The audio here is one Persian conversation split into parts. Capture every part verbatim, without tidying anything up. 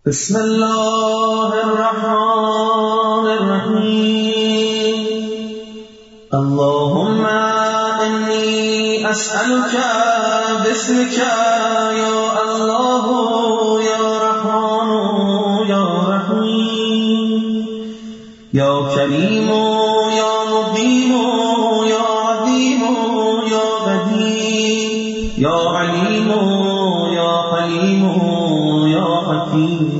بسم الله الرحمن الرحيم اللهم إني أسألك باسمك يا الله يا رحمن يا رحيم يا كريم يا مقيم يا عظيم يا بديع يا عليم يا حليم يا حكيم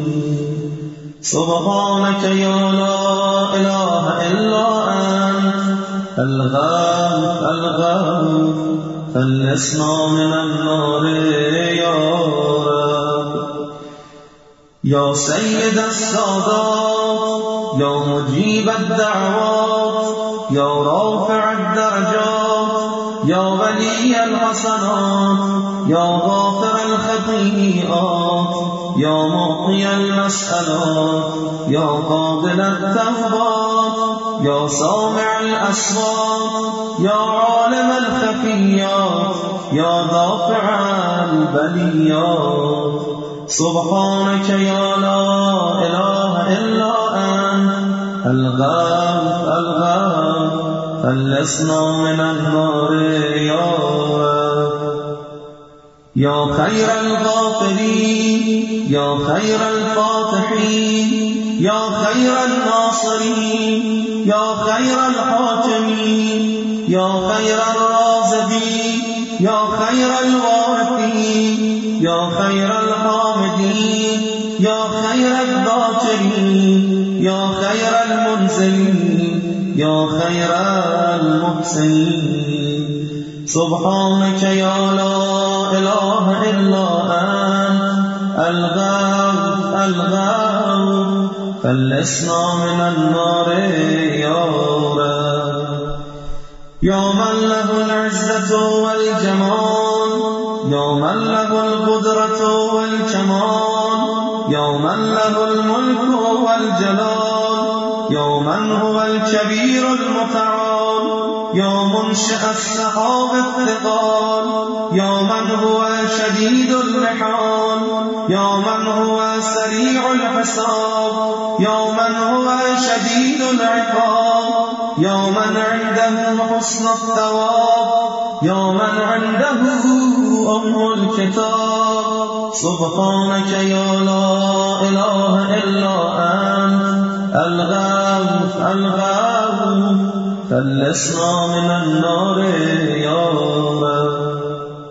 سبحانك يا لا إله إلا أنت الغوث الغوث فلسنا من النار يا رب يا سيد السادات يا مجيب الدعوات يا رافع الدرجات يا ولي الحسنات يا غافر الخطيئات يا معطي المسألات يا قابل التوبات يا سامع الأصوات يا عالم الخفيات يا دافع البليات سبحانك يا لا إله إلا أنت الغوث الغوث فلسنا من النار يا رب يا خير الغافرين يا خير الفاتحين يا خير الناصرين يا خير الحاكمين يا خير الرازقين يا خير الوارثين يا خير الحامدين يا خير الذاكرين يا خير المنزلين يا خير المحسنين سبحانك يا لا إله إلا أنت الغوث الغوث فلسنا من النار يا رب يا من له العزة والجمال يا من له القدرة والكمال يا من له الملك والجلال يا من هو الكبير المتعال يا منشئ السحاب الثقال يا من هو شديد المحال يا من هو سريع الحساب يا من هو شديد العقاب يا من عنده حسن الثواب يا من عنده أم الكتاب سبحانك يا لا إله إلا أنت الغوث الغوث فلسنا من النار يا رب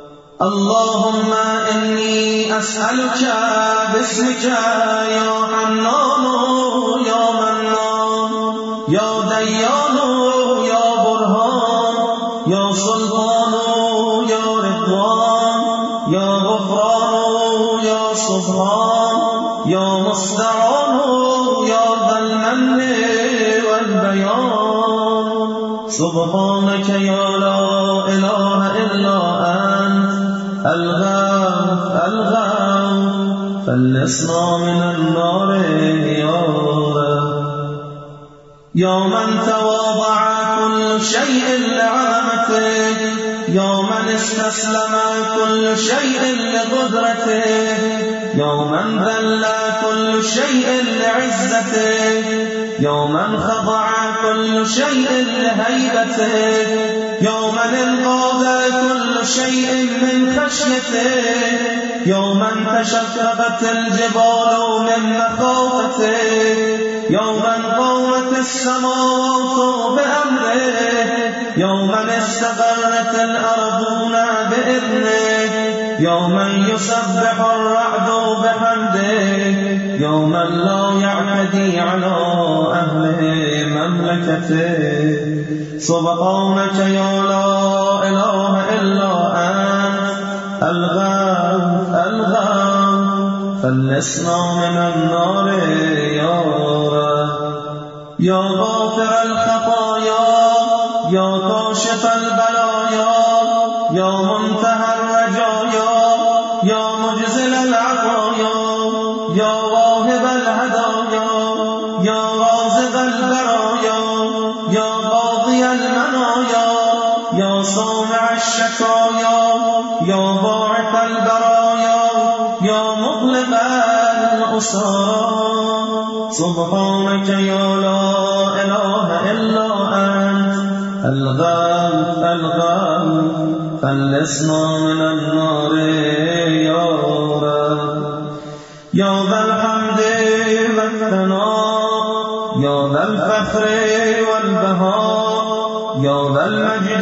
اللهم إني أسألك باسمك يا حنان يا منان يا ديان يا برهان يا سلطان يا رضوان يا غفران يا سبحان يا مستعان يا ذا المن والبيان سبحانك يا لا إله إلا أنت الغوث الغوث فلسنا من النار يا رب يا من تواضع كل شيء لعظمته يا من استسلم كل شيء لقدرته يا من ذل كل شيء لعزته يا من خضع كل شيء لهيبته يا من انقاذ كل شيء من خشيته يا من تشققت الجبال من مخافته يا من قامت السماوات بأمره يا من استقرت الأرضون بإذنه يا من يسبح الرعد بحمده يا من لا يعتدي على أهل مملكته سبحانك يا لا إله إلا أنت الغوث الغوث فلسنا من النار يا رب يا غافر الخطايا يا كاشف البلايا يا منتهى الرجايا يا مجزل العطايا يا واهب الهدايا يا رازق البرايا يا قاضي المنايا يا سامع الشكايا يا باعث البرايا يا مطلق الأسارى سبحانك يا لا إله إلا أنت الغوث الغوث خلصنا من النار يا رب يا ذا الحمد والثناء يا ذا الفخر والبهاء يا ذا المجد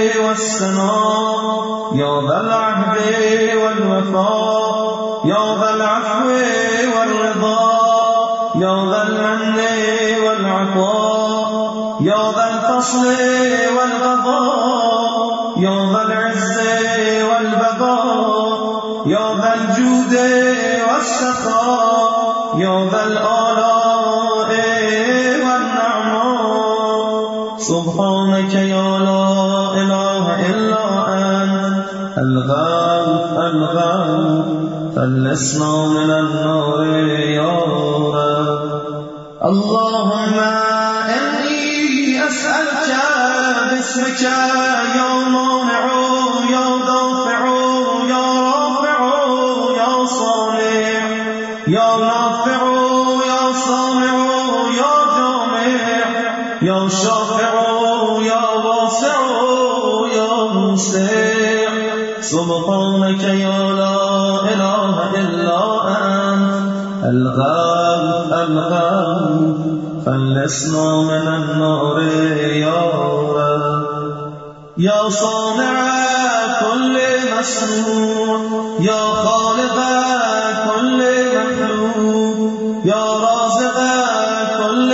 والسناء يا ذا العهد والوفاء يا ذا العفو والرضا يا ذا المن والعطاء يا ذا الفصل والغضاء يا ذا العز والبقاء يا ذا الجود والسخاء يا ذا الآلاء والنعماء سبحانك يا لا إله إلا أنت الغوث الغوث خلصنا من النار يا رب اللهم إني أسألك باسمك يا مانع يا دافع يا رافع يا صانع يا نافع يا سامع يا جامع يا شافع يا واسع يا موسع سبحانك يا لا إله إلا أنت الغوث الغوث خلصنا من النار يا رب يا صانع كل مسنون يا خالق كل مخلوق يا رازق كل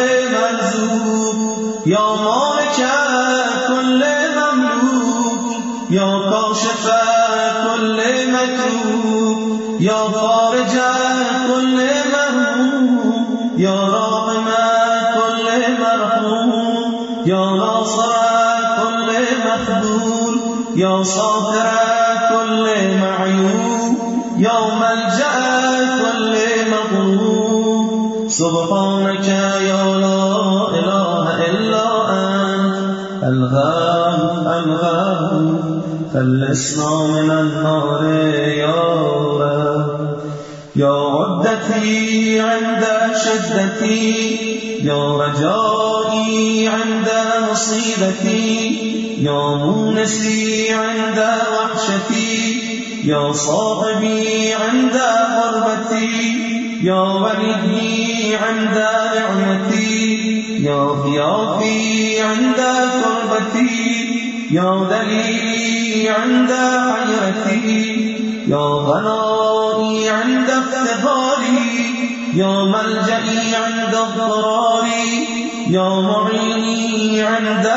مرزوق يا مالك كل مملوك يا كاشف كل مكروه يا فارج كل مرهوم يا راحم كل مرحوم يا ناصر كل مخذول يا صابر كل معيوب يا ملجأ كل مظلوم سبحانك يا لا إله إلا أنت الغوث الغوث خلصنا من النار يا رب يا عدتي عند شدتي يا رجائي عند مصيبتي يا مونسي عند وحشتي يا صاحبي عند غربتي يا ولدي عند نعمتي يا ضيافي عند كربتي يا دليلي عند حيرتي يا غنائي عند افتخاري يا ملجئي عند اضطراري يا معيني عند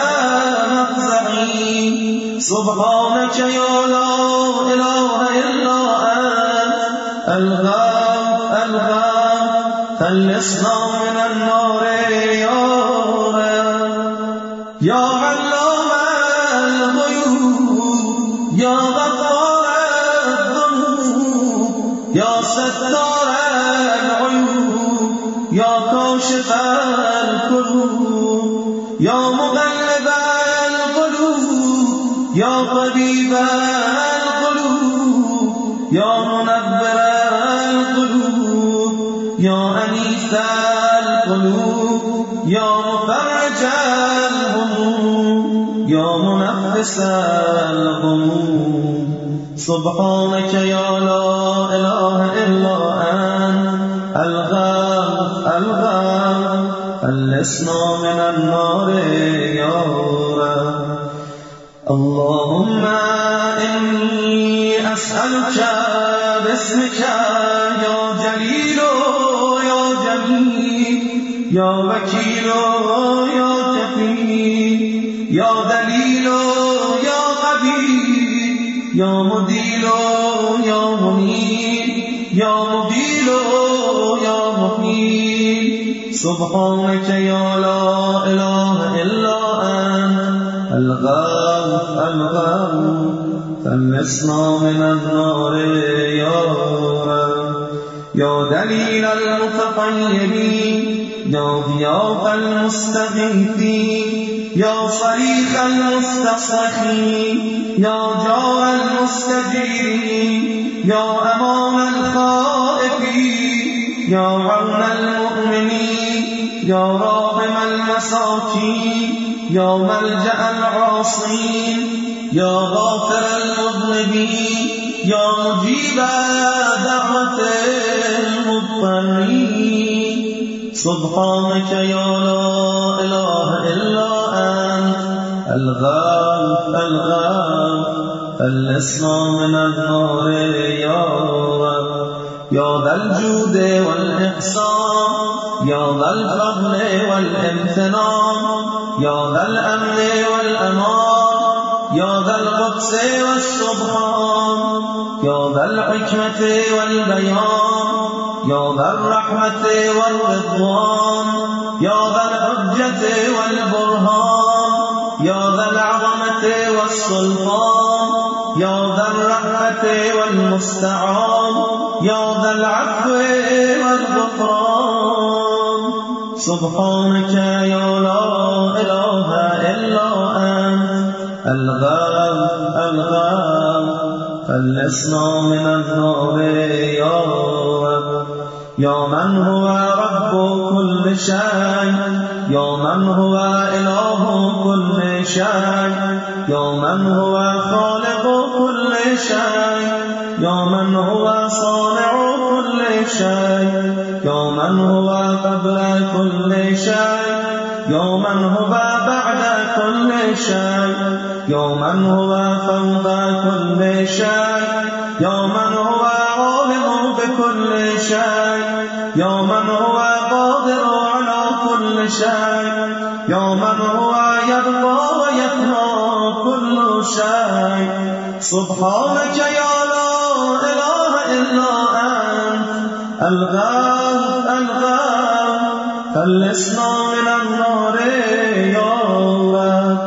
مفزعي سبحانك يا لا إله إلا أنت الغوث الغوث خلصنا من النار يا رب يا علام الغيوب يا غفار الذنوب يا ستار العيوب يا كاشف الكروب يا مغلب القلوب يا طبيب القلوب يا منبر القلوب يا أنيس القلوب يا مفرج الهموم يا منفس الغموم سبحانك يا لا إله إلا أنت الغوث الغوث خلصنا من النار يا رب اللهم إني أسألك باسمك يا جليل يا جميل يا وكيل يا كفيل يا دليل يا قدير يا مدير يا منير يا مبيل يا مقيم سبحانك يا لا إله إلا أنت الغوث الغوث خلصنا من النار يا رب يا دليل المتطيبين يا ضياف المستغيثين يا صريخ المستصرخين يا جار المستجيرين يا أمان الخائفين يا عون المؤمنين يا راحم المساكين يا ملجأ العاصين يا غافر المذنبين يا مجيب دعوة المضطرين سبحانك يا لا إله إلا أنت الغوث الغوث فلسنا من النار يا رب يا ذا الجود والإحسان يا ذا الفضل والامتنان يا ذا الأمن والأمان يا ذا القدس والسبحان يا ذا الحكمة والبيان يا ذا الرحمة والرضوان يا ذا الحجة والبرهان يا ذا العظمة والسلطان يا ذا الرحمة والمستعان يا ذا العفو والغفران سبحانك يا لا إله إلا أنت الغوث الغوث فلسنا من النار يا رب يا من هو رب كل شيء يا من هو إله كل شيء يا من هو خالق كل شيء يا من هو صانع كل شيء يا من هو قبل كل شيء يا من هو بعد كل شيء يا من هو فوق كل شيء يا من هو عالم بكل شيء يا من هو قادر على كل شيء يا من هو يبقى ويفنى كل شيء سبحانك يا لا إله إلا أنت الغوث الغوث فلسنا من النار يا رب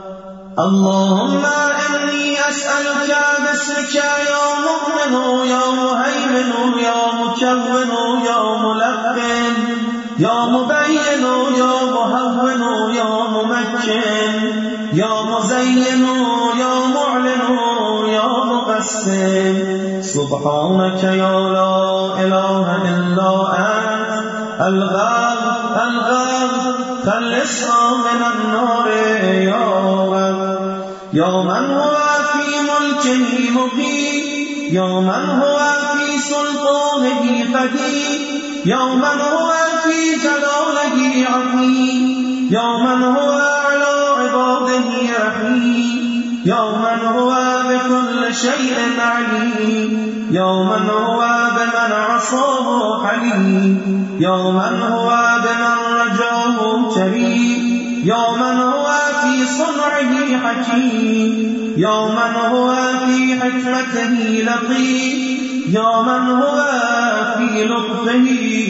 اللهم إني أسألك باسمك يا مؤمن يا مهيمن يا مكون يا ملقن يا مبين يا مهون يا ممكن يا مزين يا معلن يا مقسم سبحانك يا لا إله إلا أنت الغوث الغوث فلسنا من النار يا رب يا من هو في ملكه مقيم يا من هو في سلطانه قدير يا من هو في جلاله عظيم يا من هو على عباده رحيم يا من هو بكل شيء عليم يا من هو بمن عصاه حليم يا من هو بمن رجاه كريم يا من هو في صنعه حكيم يا من هو في حكمته لطيف يا من هو في لطفه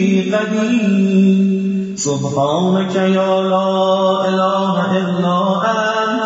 قدير سبحانك يا لا إله إلا أنت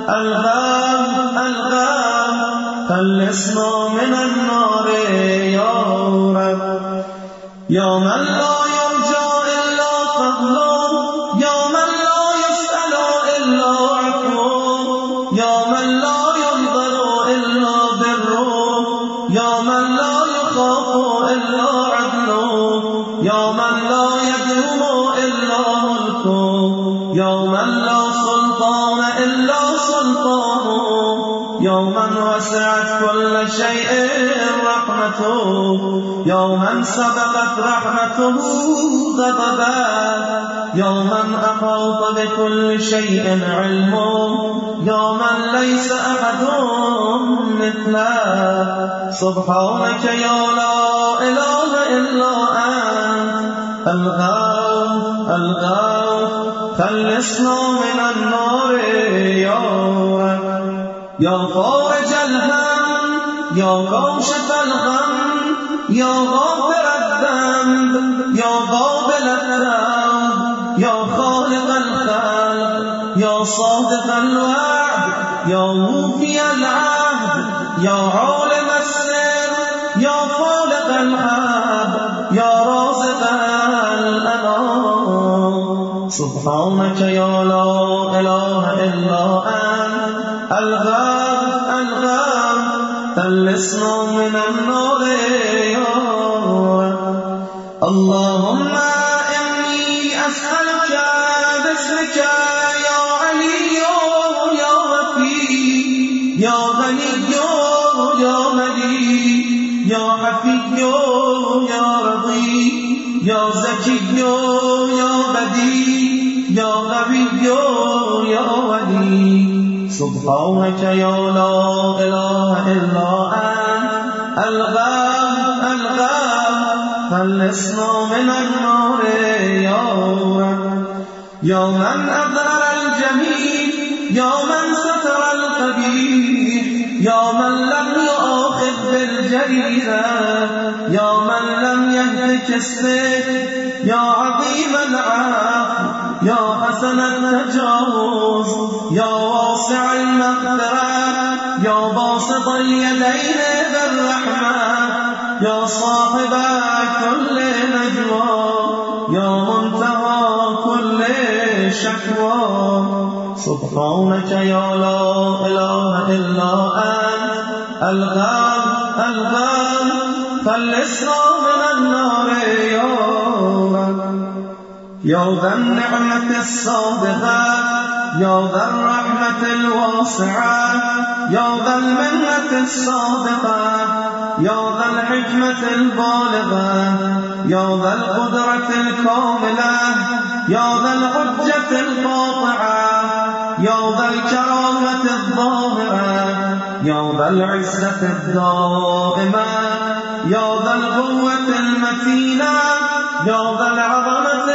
الغوث الغوث فلسنا من النار يا رب يا من لا يرجى إلا فضله يا من لا يسأل إلا عفوه يا من لا ينظر إلا بره يا من لا يخاف إلا عدله يا من لا يدوم إلا ملكه يا من لا سلطان إلا سلطانه يا من وسعت كل شيء رحمته يا من سبقت رحمته غضبا يا من أحاط بكل شيء علمه يا من ليس أحد مثله سبحانك يا لا إله إلا أنت الغوث الغوث فلسنا من النار يا رب يا فارج الهم يا كاشف الغم يا غافر الذنب يا قابل التوب يا خالق الخلق يا صادق الوعد يا موفي العهد يا عالم السر يا خالق الحب يا رازق الأنام سبحانك يا لا إله إلا أنت الغوث الغوث فلسنا من النار يا رب الله یا زکی یا بدی یا قوی یا ولی سبحانك یا لا اله الا انت الغم الغم خلصنا من النار یا رب یا من أظهر الجميل یا من ستر القبیح یا من لم يؤاخذ بالجريرة یا من لم يهلك السيف یا عظيم العفو یا حسن التجاوز یا واسع المغفرة یا باسط اليدين بالرحمة یا صاحب كل نجوى یا منتهى كل شكوى سبحانك يا لا إله إلا أنت الغم الغم خلصنا من النار يا رب يا ذا النعمة الصادقة يا ذا الرحمة الواسعة يا ذا المنة الصادقة يا ذا الحكمة البالغة يا ذا القدرة الكاملة يا ذا الحجة القاطعة يا ذا الكرامة الظاهرة يا ذا العزة الدائمة يا ذا القوة المتينة يا ذا العظمة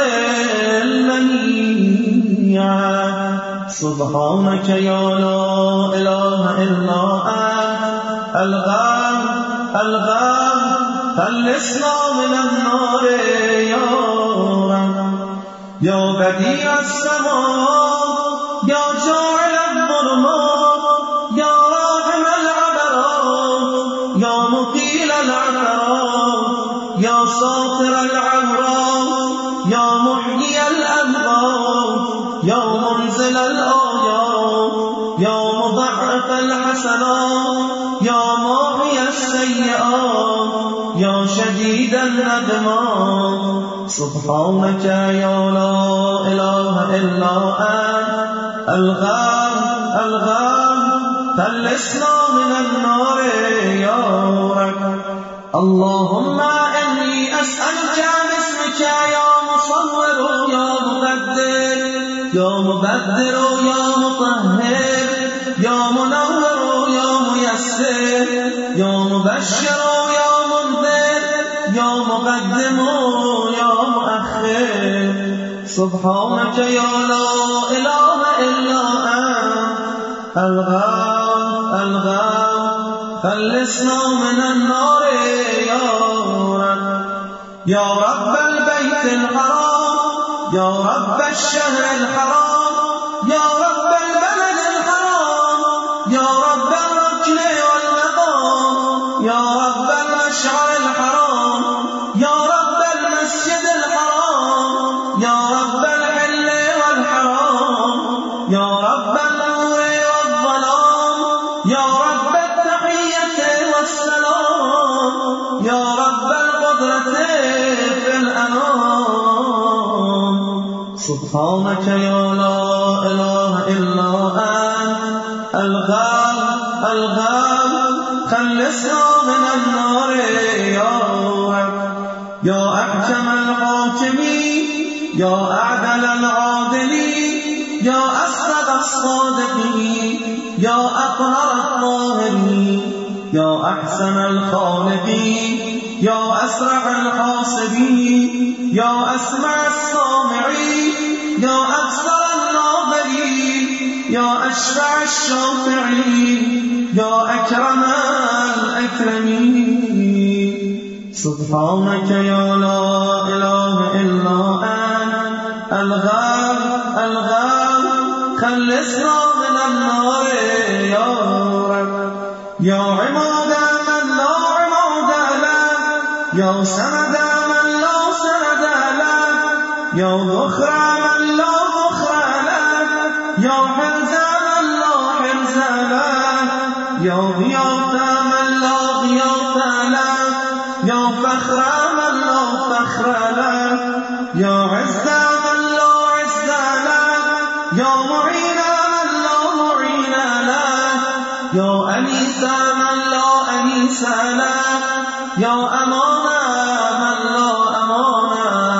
المنيعة سبحانك يا لا إله إلا أنت الغم الغم خلصنا من النار يا رب يا بديع السماوات يا جاعل الظلمات يا راحم العبرات يا مقيل العثرات يا ساطر العورات يا محيي الأموات يا منزل الآيات يا مضاعف الحسنات يا ماحي السيئات يا شديد الندمات سبحانك يا لا إله إلا أنت الغم الغم خلصنا من النار يا رب اللهم إني أسألك باسمك يا مصور يا مبدل يا مبدل يا مطهر يا منور يا ميسر يا مبشر يا منذر يا مقدم يا مؤخر سبحانك يا لا إله إلا أنت الغم الغم خلصنا من النار يا رب يا رب البيت الحرام يا رب الشهر الحرام يا رب البلد الحرام يا رب الركن والمقام يا رب المشعر الحرام يا رب المسجد الحرام يا رب الحل والحرام يا رب النور والظلام يا رب التحية والسلام يا رب القدرة في الأنام سبحانك يا لا إله إلا أنت الغم الغم خلصنا من النار يا رب يا أحكم الحاكمين يا أعدل العادلين يا أصدق الصادقين يا أطهر الطاهرين يا أحسن الخالقين يا أسرع الحاسبين يا أسمع السامعين يا أكثر الناظرين يا أشفع الشافعين يا أكرم الأكرمين سبحانك يا لا إله إلا أنت الغم الغم خلصنا من النار يا رب يا عماد من لا عماد له يا سند من لا سند له يا ذخر من لا ذخر له يا حرز من لا حرز له يا غياث من لا غياث له يا فخر من لا فخر له يا عز من لا عز له يا معين من لا معين له يا أنيس من لا أنيس له يا أمان من لا أمان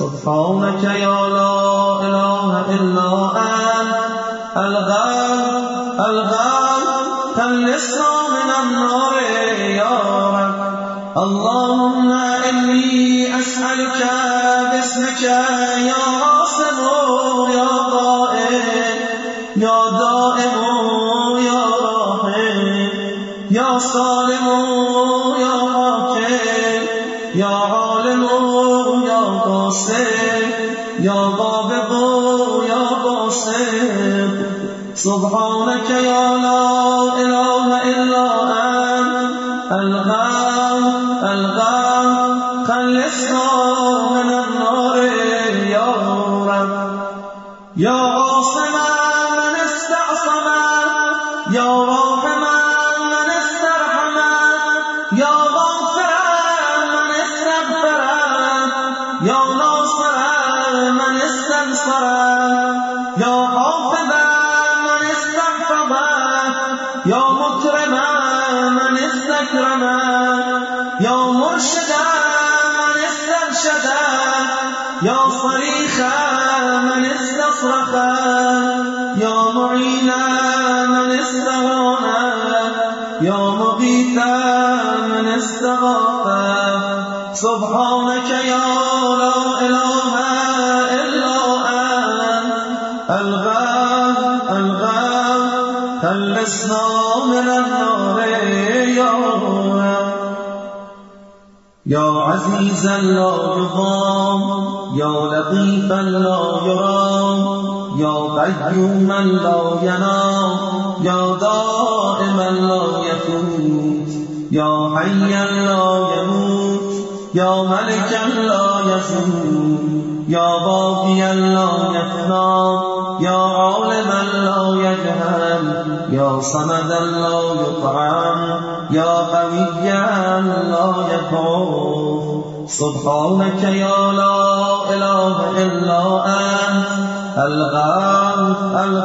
سبحانك يا لا إله إلا أنت الغوث الغوث خلصنا من النار يا رب. اللهم إني أسألك باسمك يا عاصم يا قائم يا دائم يا راحم يا صالم يا حاكم يا عالم يا قاسم يا ضابط يا باسط. سبحانك يا لا إله إلا أنت الغوث الغوث خلصنا من النار يا رب. يا عاصما من استعصم يا راحما من استرحم يا غافرا من استغفر يا ناصرا من استنصر يا حافظا من استحفظ يا مكرما من استكرم يا مرشدا من استرشد يا صريخا من استصرخ يا معينا من استغاث يا مغيثا من استغاث. سبحانك يا لا إله إلا أنت الغوث الغوث خلصنا من النار يا رب. يا عزيزا لا يضام يا لطيفا لا يرام يا قيوما لا ينام يا دائما لا يفوت يا حيا لا يموت يا ملكا لا يزول يا باقيا لا يفنى يا عالما لا يجهل يا صمدا لا يطعم يا قويا لا يخاف. سبحانك يا لا إله إلا أنت الغوث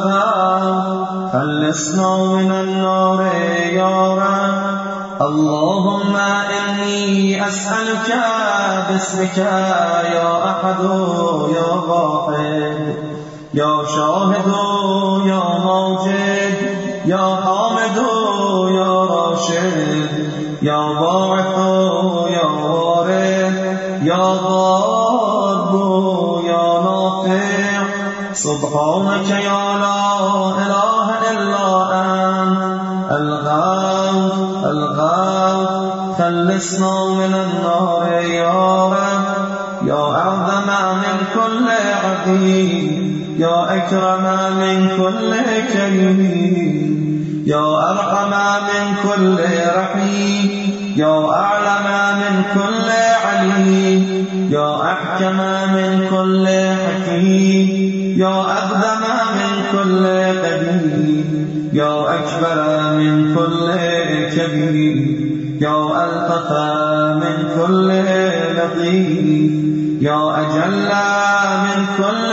الغوث خلصنا من النار يا رب. اللهم إني أسألك باسمك يا أحد يا واحد يا شاهد يا ماجد يا حامد يا راشد يا باعث يا وارث يا ضار يا نافع. سبحانك يا لا إله إلا أنت الغوث الغوث خلصنا من النار يا رب. يا أعظم من كل عظيم يا أكرم من كل كريم يا أرحم من كل رحيم يا أعلم من كل عليم يا أحكم من كل حكيم يا أقدم من كل قديم يا أكبر من كل كبير يا ألطف من كل لطيف يا أجل من كل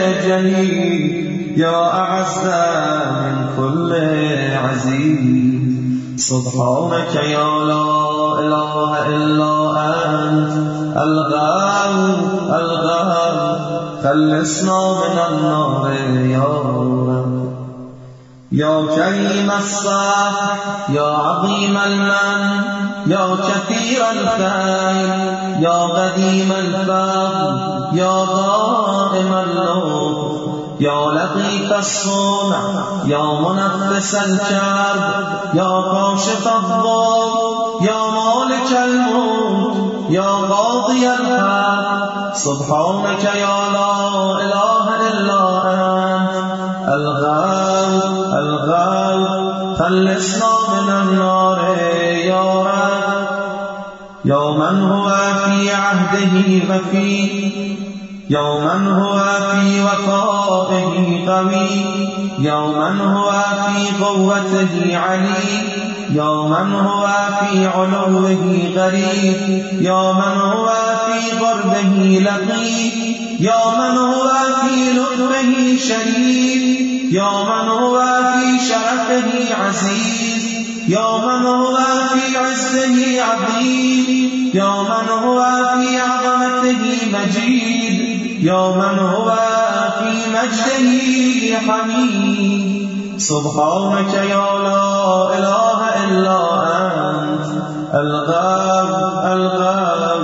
جليل يا أعز من كل عزيز. سبحانك يا لا إله إلا أنت الغوث الغوث خلصنا من النار يا رب. يا كريم الصف يا عظيم المن يا كثير الخير يا قديم الفضل يا دائم اللطف يا لطيف الصنع يا منفس الكرب يا كاشف الضر يا مالك الموت يا قاضي الحق. سبحانك يا لا إله إلا أنت الغوث الغوث خلصنا من النار يا رب. يا من هو في عهده وفي يا من هو في وفائه قوي يا من هو في قوته علي يا من هو في علوه غريب يا من هو في غربه لطيف يا من هو في لطفه شريف يا من هو في شرفه عزيز يا من هو في عزه عظيم يا من هو في عظمته مجيد يا من هو في مجده حميد سبحانك يا لا إله إلا أنت الغاب الغاب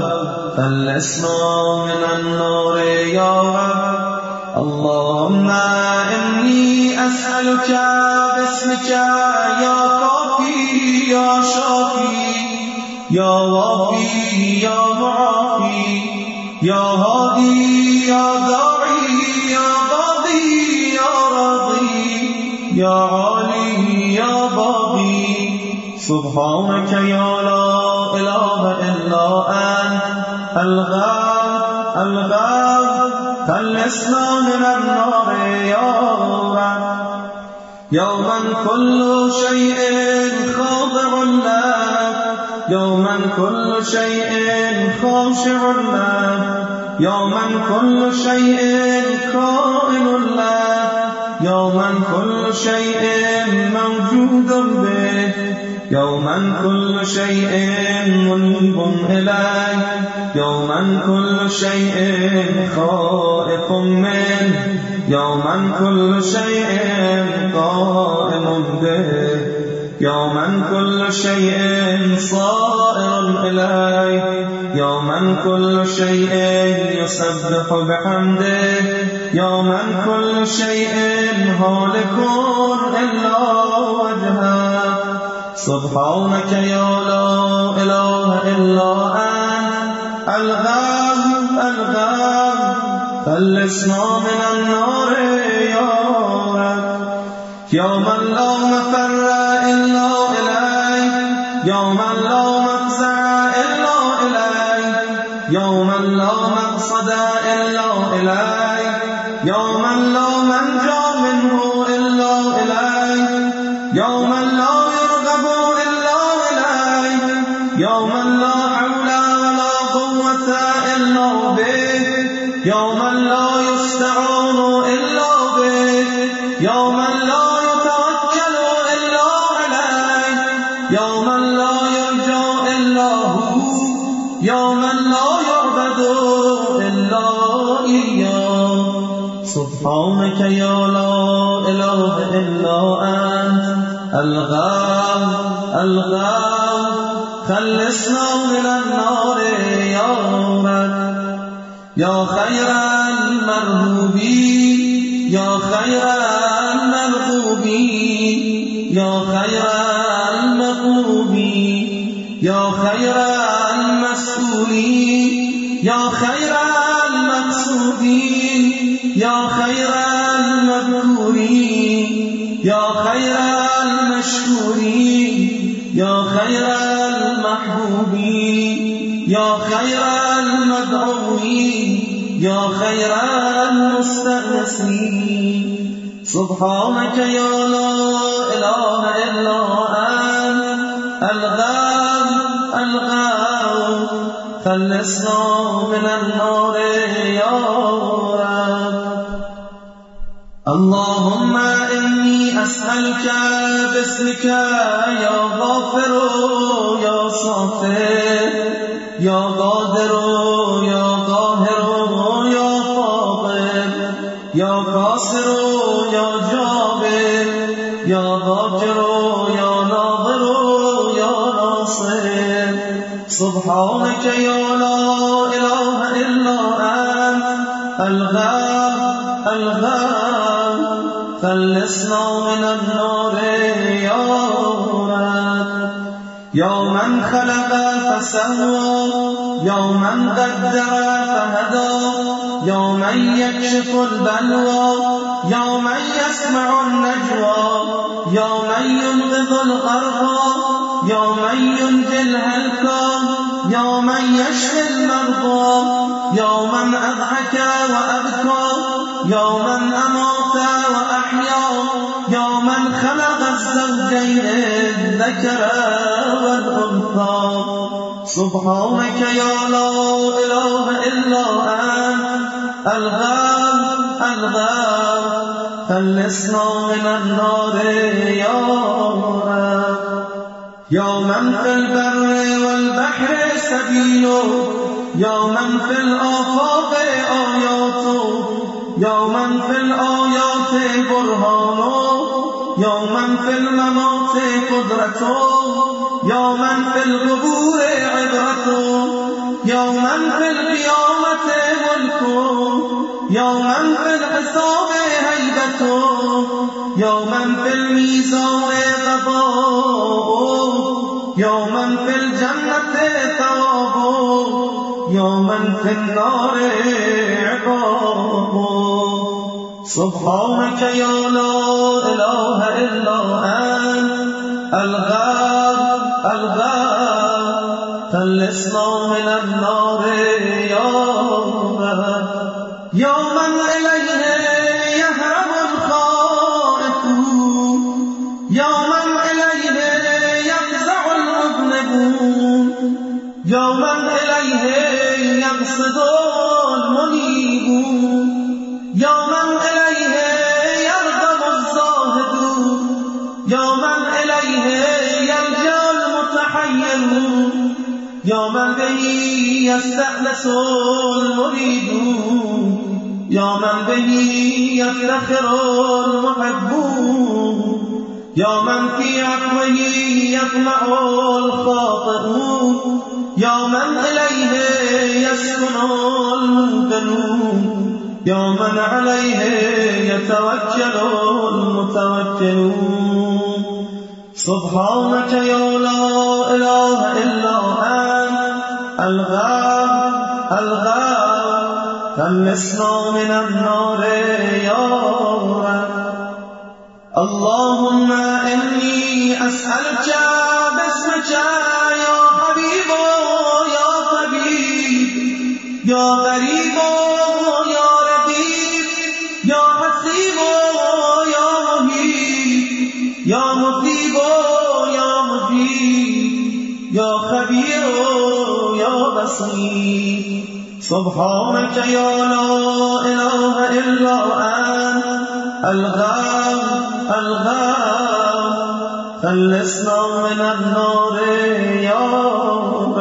خلصنا من النار يا رب اللهم إني أسألك باسمك يا كافي يا شافي يا وافي يا معافي يا هادي يا داعي يا قاضي يا راضي يا عالي يا باقي سبحانك يا لا إله إلا أنت الغاب الغاب خلصنا من النار يا رب يوما كل شيء خاضع لك يوما كل شيء خاشع لك يوما كل شيء كائن لك يوما كل شيء موجود به يوما كل شيء منيب إليك يوما كل شيء خائف منه يوما كل شيء قائم به يوما كل شيء صائر إليه يوما كل شيء يسبح بحمده يوما كل شيء هالك إلا وجهه سبحانك يا لا إله إلا أنت الغاب الغاب خلصنا من النار يا رب يوم لا مفر إلا إليك يوم لا مفزع إلا إليك يوم لا مقصد إلا إليك يوم لا منجى منه إلا إليك يوم لا يرغب إلا إليك يوم لا حول ولا قوة إلا به يوم لا يستعان إلا به يوم لا يتوكل إلا عليه يوم لا يرجى إلا هو يوم لا يعبد إلا إياه سبحانك يا لا إله إلا أنت الغاب الغاب خلصنا من النار يا رب يا خير المرهوبين يا خير المرغوبين يا خير المطلوبين يا خير المسؤولين يا خير المقصودين يا خير المذكورين يا خير المشكورين يا خير المحبوبين يا خير المدعوين يا خير المستأنسين سبحانك يا لا إله إلا أنت الغاب الغاب خلصنا من النار يا رب اللهم إني أسألك باسمك يا غافر يا صافر يا قادر يا قاهر يا فاضل يا قاصر يا جابر يا ضاجر يا ناظر يا ناصر سبحانك يا لا إله إلا أنت الغاب الغاب خلصنا من النار يا رب يا من خلق فسوى يا من قدر فهدى يا من يكشف البلوى يا من يسمع النجوى يا من ينقذ الغرقى يا من ينجي الهلكى يا من يشفي المرضى يا من أضحك وأبكى يا من أمات وأحيا يا من خلق الزوجين الذكر والأنثى سبحانك يا لا إله إلا أنت الغاب الغاب خلصنا من النار يا رب يا من في البر والبحر سبيله یا من فی الآفاق آیاتو، یا من فی الآیات برهانو، یا من فی الممات قدرتو، یا من فی القبور عبرتو، یا من فی القیامت ملکو، یا من فی الحساب هیبتو، یا من فی المیزان قضاء، یا من فی الجنت ثواب، یا من فی النار عقاب. سبحانك يا لا إله إلا أنت الغاب الغاب خلصنا من النار يا رب. يا من إليه يهرب الخائفون، يا من إليه يفزع المذنبون، يا من إليه يقصد المنيبون، يا من إليه يرغب الزاهدون، يا من إليه يلجأ المتحيرون، يا من به يستأنس المريدون، يا من به يفتخر المحبون، يا من في عفوه يطمع الخاطئون، يا من إليه يسكن المنكرون، يا من عليه يتوكل المتوكلون. سبحانك يا لا إله إلا أنت الغاب الغاب خلصنا من النار يا رب. اللهم إني أسألك باسمك يا حبيب يا طبيب يا غريب يا رقيب يا حسيب يا مهيب يا مطيب يا مجيب يا خبير يا بصير. سبحانك يا لا إله إلا أنت الغاب الغاب خلصنا من النار يا رب.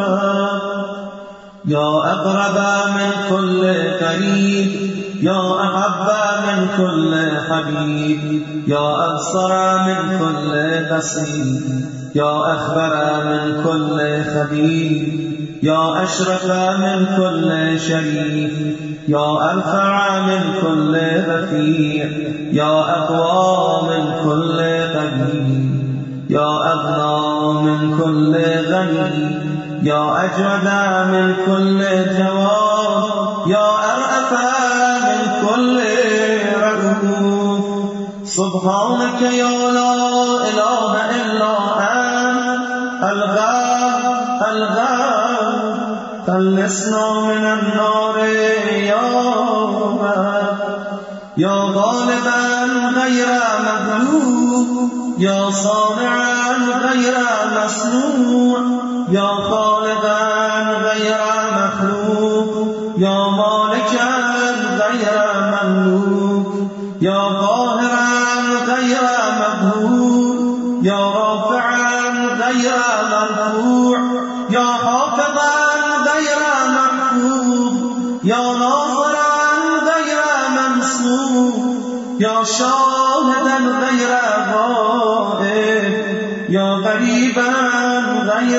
يا أقرب من كل قريب، يا أحب من كل حبيب، يا أبصر من كل بصير، يا أخبر من كل خبير، يا أشرف من كل شريف، يا أرفع من كل رفيع، يا أقوى من كل قوي، يا أغنى من كل غني، يا أجود من كل جواد، يا أرأف من كل رؤوف. سبحانك يا لا إله إلا أنت الغاب الغاب خلصنا من النار يا رب. يا غالبا غير مغلوب، يا صانعا غير مصنوع، يا خالقا غير مخلوق، يا مالكا غير مملوك، يا قاهرا غير مقهور، يا رافعا غير مرفوع، يا حافظا غير محفوظ، يا ناصرا غير منصور، يا شاهدا غير غائب، يا غريبا غير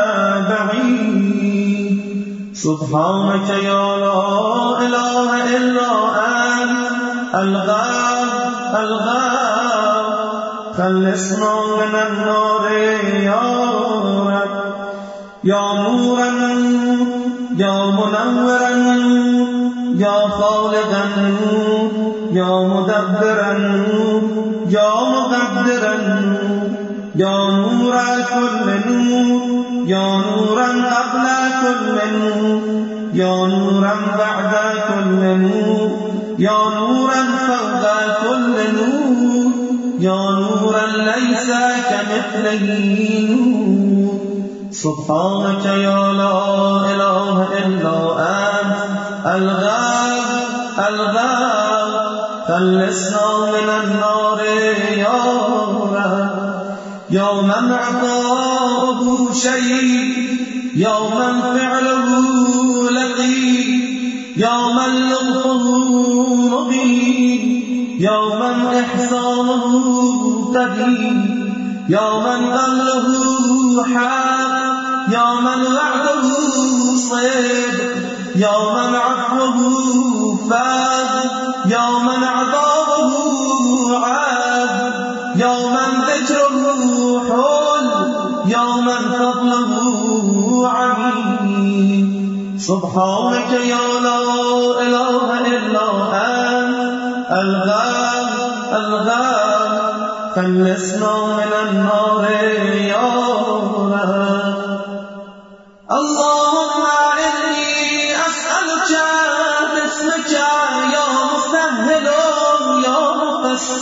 بعيد. سبحانك يا لا إله إلا أنت الغاب الغاب خلصنا من النار يا رب. يا نورا يا منورا يا خالقا يا مدبرا يا مقدرا يا نور كل نور، يا نورا قبل كل نور، يا نورا بعد كل نور، يا نورا فوق كل نور، يا نورا ليس كمثله نور. سبحانك يا لا إله إلا أنت الغاب الغاب خلصنا من النار يا رب. يا من عطاؤه شيء يا من فعله لطيف يا من لطفه مبين يا من إحسانه قديم يا من أمره حق يا من وعده صدق يا من عفوه فاض يا من عذابه عاد يا من ذكره حل يا من فضله عميم سبحانك يا لا إله إلا أنت الغاب الغاب خلصنا من النار يا رب اللهم إني أسألك باسمك يا مسهل يا مفسر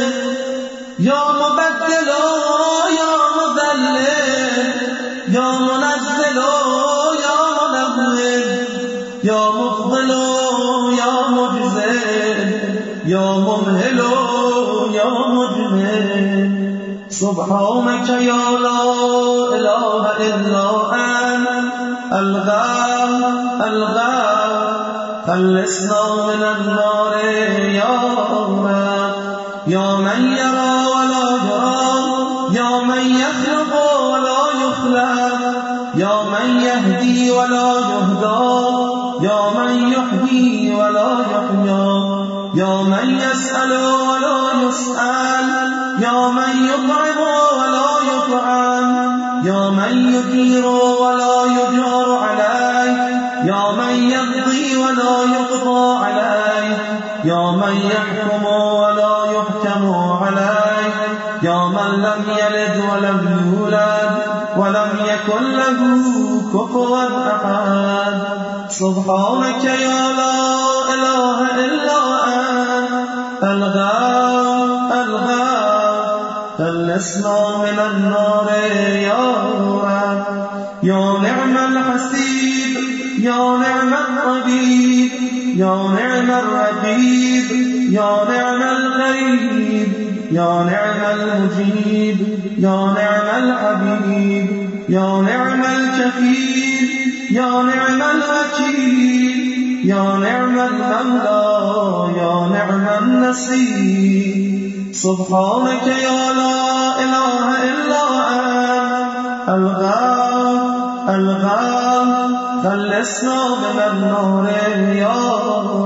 يا مبدل يا مذلل يا منزل يا منور يا مفضل يا مجزل يا ممهل يا مجمل سبحانك يا لا إله إلا أنت الغاب الغاب خلصنا من النار يا رب يا من يرى ولا يرى يا من يخلق ولا يخلق يا من يهدي ولا يهدى يا من يحيي ولا يحيى يا من يسأل ولا يسأل يا من يطعم ولا يطعم يا من يجير ولا يجار عليه يا من يقضي ولا يقضى عليه يا من يحكم ولا يحكم عليه يا من لم يلد ولم يولد ولم يكن له كفوا أحد سبحانك يا لا إله إلا أنت الغاب الغاب خلصنا من النار يا رب يا نعم الحسيب يا نعم الطبيب يا نعم الرقيب يا نعم الغريب يا نعم المجيب يا نعم الحبيب يا نعم الكفيل يا نعم الوكيل يا نعم المولى يا نعم النصير سبحانك يا لا إله إلا أنت الغاب الغاب خلصنا من النار يا رب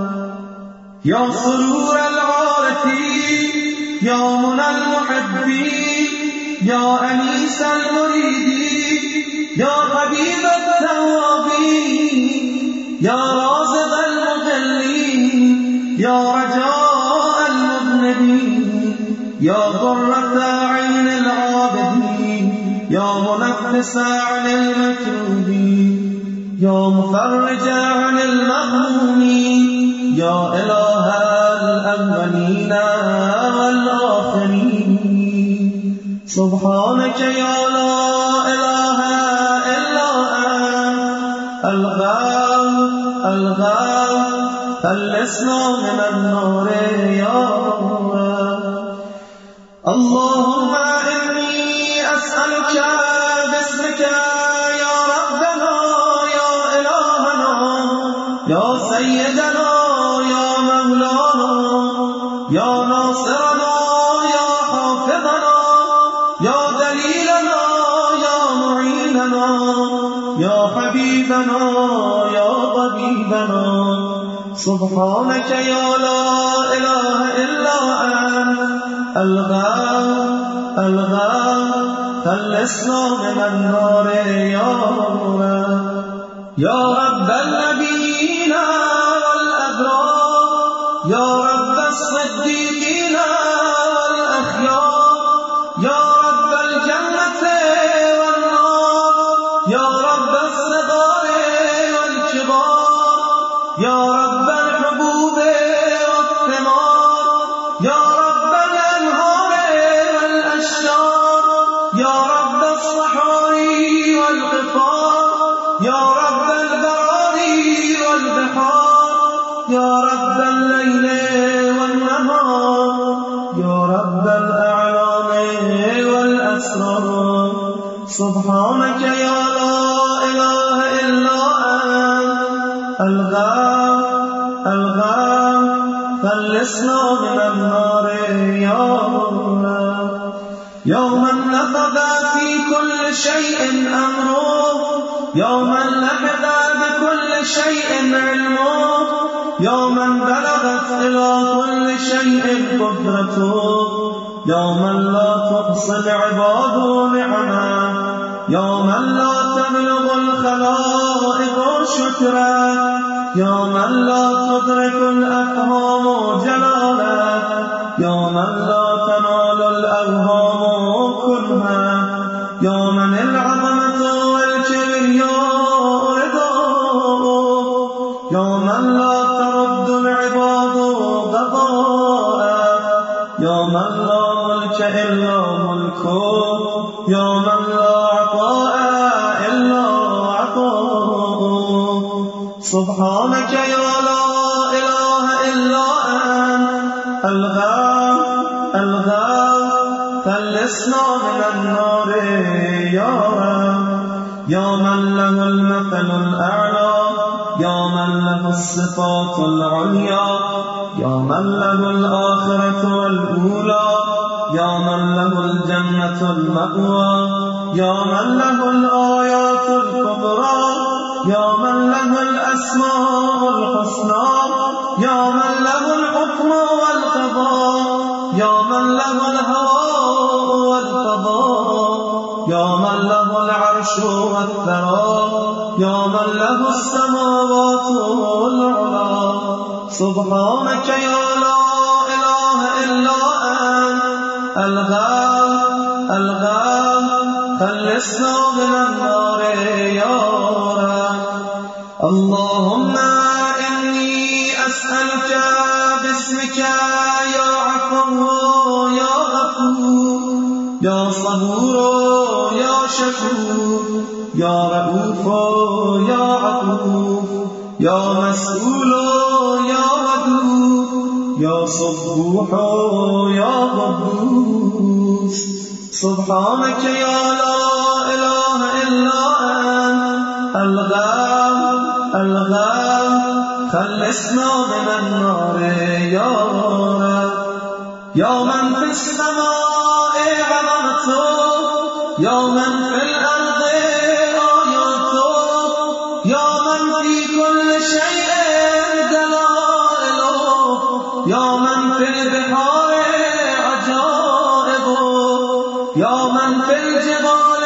يا سرور العارفين يا منى المحبين يا أنيس المريدين يا حبيب التوابين يا رازق المضلين يا رجاء المذنبين يا قرة عين العابدين يا منفس عن المكروبين يا مفرج عن المغمومين يا إله الأولين والآخرين سبحانك يا لا إله إلا أنت الغاب الغاب خلصنا من النار يا رب اللهم إني أسألك باسمك يا ربنا يا إلهنا يا سيدنا يا مولانا يا ناصرنا يا حافظنا يا دليلنا يا معيننا يا حبيبنا يا طبيبنا سبحانك يا لا إله إلا أنت الغاب الغاب خلصنا من النار يا رب يا رب النبيين والأبرار يا رب الصديقين والأخيار يا رب الجنة والنار يا رب الصغار والكبار يا رب الحبوب والثمار يا رب الأنهار والأشجار يا رب الصحاري والغفار يا رب البراري والبحار يا رب الليل والنهار يا رب الأعلام والأسرار سبحانك يا لا الغم الغم خلصنا من النار يا الله يا من نفذ في كل شيء أمره يا من لحظ بكل شيء علمه يا من بلغت إلى كل شيء قدرته يا من لا تحصي العباد نعمه يا من لا تبلغ الخلائق شكرا يا من لا تدرك الأفهام جلالا يا من لا تنال الأوهام كلها يا من العظمة والكبرياء رضاه يا من لا ترد العباد قضاء يا من لا ملك إلا ملكه يا من لا عطاء إلا عطاء سبحانك يا لا إله إلا أنت الغم الغم خلصنا من النار يا رب يا من له المثل الأعلى يا من له الصفات العليا يا من له الآخرة والأولى يا من له الجنة المأوى يا من له الآيات الكبرى يا من له الأسماء الحسنى يا من له الحكم والقضاء يا من له الهواء والقضاء يا من له العرش والثرى يا من له السماوات والعلا سبحانك يا لا إله إلا أنت الغم الغم خلصنا من النار يا رب اللهم إني أسألك باسمك يا عفو يا غفور يا صبور يا شكور يا رؤوف يا عطوف يا مسؤول يا ودود يا صبوح يا قدوس سبحانك يا لا إله إلا أنت الغم الغم خلصنا من النار يا رب يا من في السماء عظمته يا من في الأرض آياته يا من في كل شيء دلائله يا من في البحار عجائبه يا من في الجبال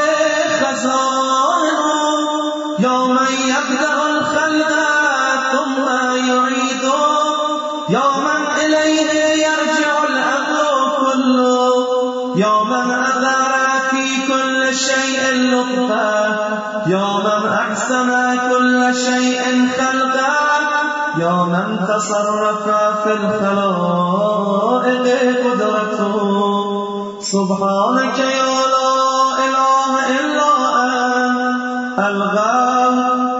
خزائنه يا من يبدأ الخلق ثم يعيده يا من إليه يرجع الأمر كله يا من أثار في كل شيء لطفا يا من أحسن كل شيء خلقا يا من تصرف في الخلائق قدرته سبحانك يا لا إله إلا أنت الغم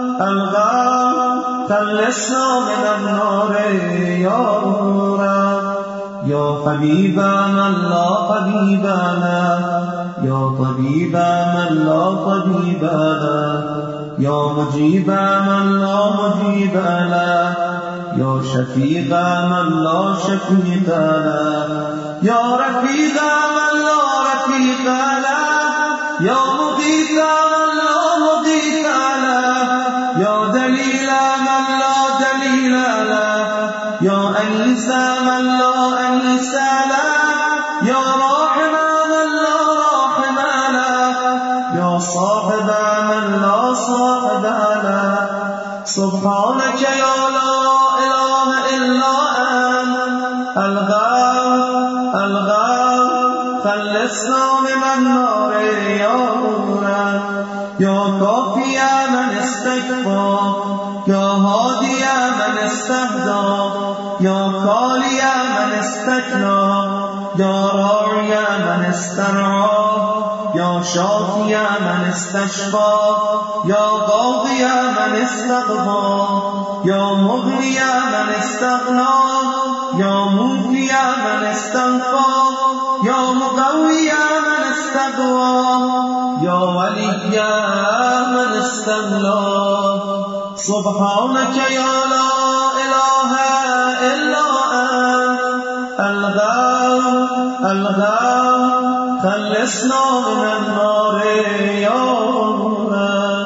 الغم خلصنا من النار يا رب يا حبيب من لا حبيب له يا طبيب من لا طبيب له يا مجيب من لا مجيب له يا شفيق من لا شفيق له يا رفيق من لا رفيق له يا مغيث من لا مغيث له يا دليل من لا دليل له يا أنيس من لا أنيس له يا راحم من لا راحم له يا صاحب من لا صاحب له سبحانك يا لا إله إلا أنت الغم الغم خلصنا من النار يا رب يا كافي من استكفى يا هادي من استهدى يا خالي من استكنى يا راعي من استرعى يا شافي من استشفى يا قاضي من استقضى يا مغني من استغنى يا موفي من استنفى يا مقوي من استقوى يا ولي من استغلى سبحانك يا لا إله إلا أنت الغوث الغوث خلصنا من النار يا رب.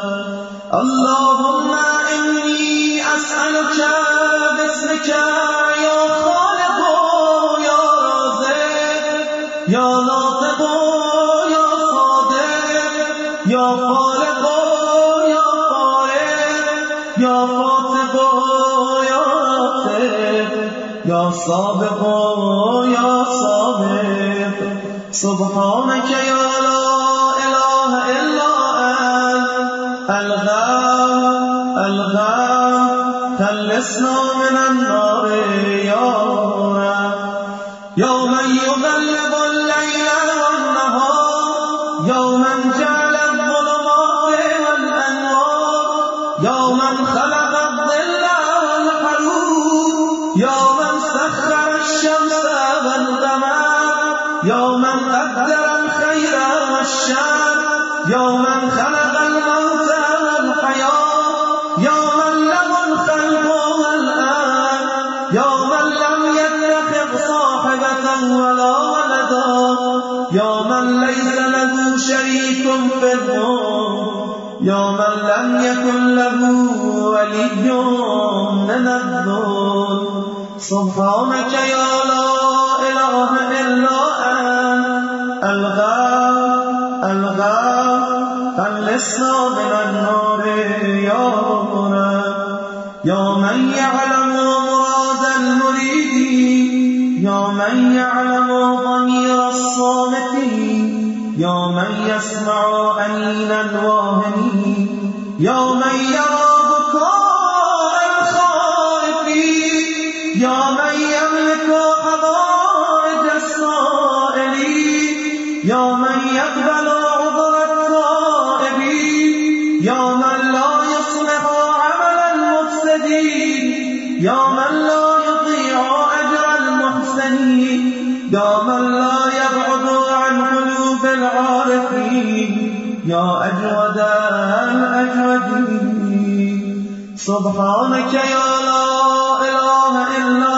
اللهم إني أسألك باسمك يا خالق يا رازق يا ناطق يا صادق يا خالق يا خالق يا فاتق يا راتب يا سابق يا سابق. سبحانك يا لا إله إلا أنت الغوث الغوث خلصنا من النار يا رب. يا من يغلب الليل والنهار يا من جعل الظلمات والأنوار يا من خلق الظل والحرور يا من سخر الشمس والقمر يا من قدر الخير والشر يا من خلق الموت والحياة يا من له الخلق والأمر يا من لم يتخذ صاحبة ولا ولدا يا من ليس له شريك في الملك يا من لم يكن له ولي من الذل. سبحانك يا لا إله إلا أنت الغوث الغوث خلصنا من النار يا رب. يا من يعلم مراد المريد يا من يعلم ضمير الصامتين يا من يسمع أنين الواهمين يا من يرى بكاء الخائفين يا من يملك حوائج السائلين يا من يقبل عذر التائبين يا من لا يصلح عمل المفسدين يا من لا يضيع أجر المحسنين يا من لا يبعد عن قلوب العارفين يا أجود الأجودين. سبحانك يا لا إله إلا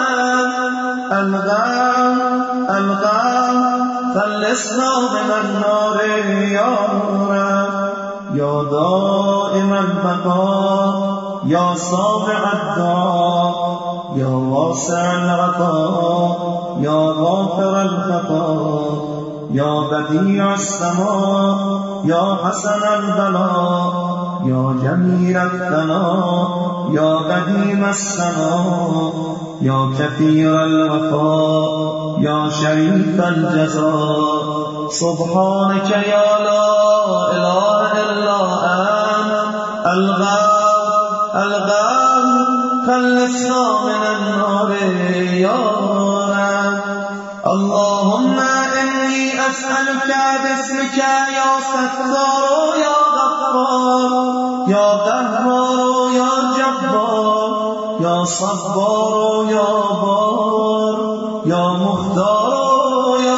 أنت الغوث الغوث خلصنا من النار يا رب. يا دائم البقاء يا سامع الدعاء يا واسع العطاء يا غافر الخطاء يا بديع السماء يا حسن البلاء يا جميل الثناء يا قديم السماء يا كثير الوفاء يا شريف الجزاء. سبحانك يا لا إله إلا أنت الغوث الغوث خلصنا من النار يا رب. اللهم إني أسألك باسمك يا ستار يا غفار يا قهار يا جبار يا صبار يا بار يا مختار يا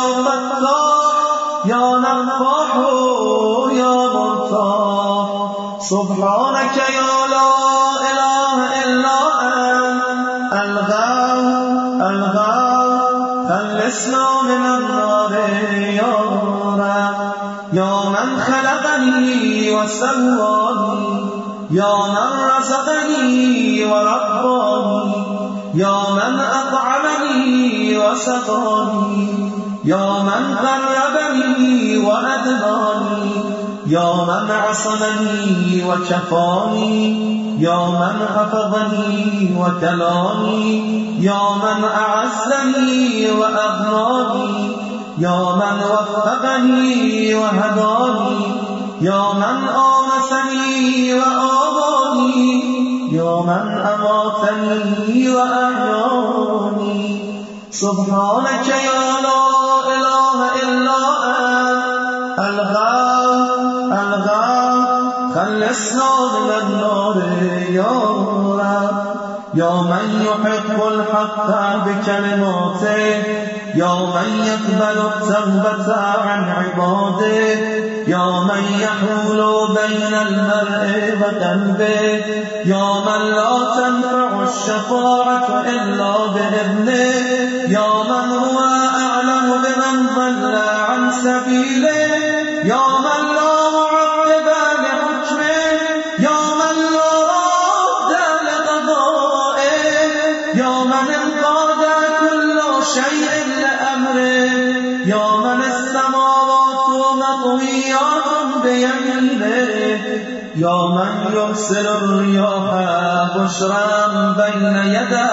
فتاح يا نفاح يا مرتاح. سبحانك يا لا إله إلا أنت الغوث الغوث خلصنا من النار يا رب. يا من خلقني وسواني يا من رزقني ورباني يا من أطعمني وسقاني يا من قربني وأدناني يا من عصمني وكفاني يا من حفظني وكلاني يا من أعزني وأغناني يا من وفقني وهداني يا من آمسني وآواني يا من أماتني وأحياني. سبحانك يا لا إله إلا أنت الغوث الغوث خلصنا من النار يا رب. يا من يحق الحق بكلماته يا من يقبل التوبة عن عباده يا من يحول بين المرء وقلبه يا من لا تنفع الشفاعة إلا بإذنه يا من هو أعلم بمن ضل عن سبيله يا من لا معقب لحكمه يا من لا راد لقضائه يا من انقاد كل شيء لأمره يا من السماوات مطويات بيمينه يا من يرسل الرياح بشرا بين يدي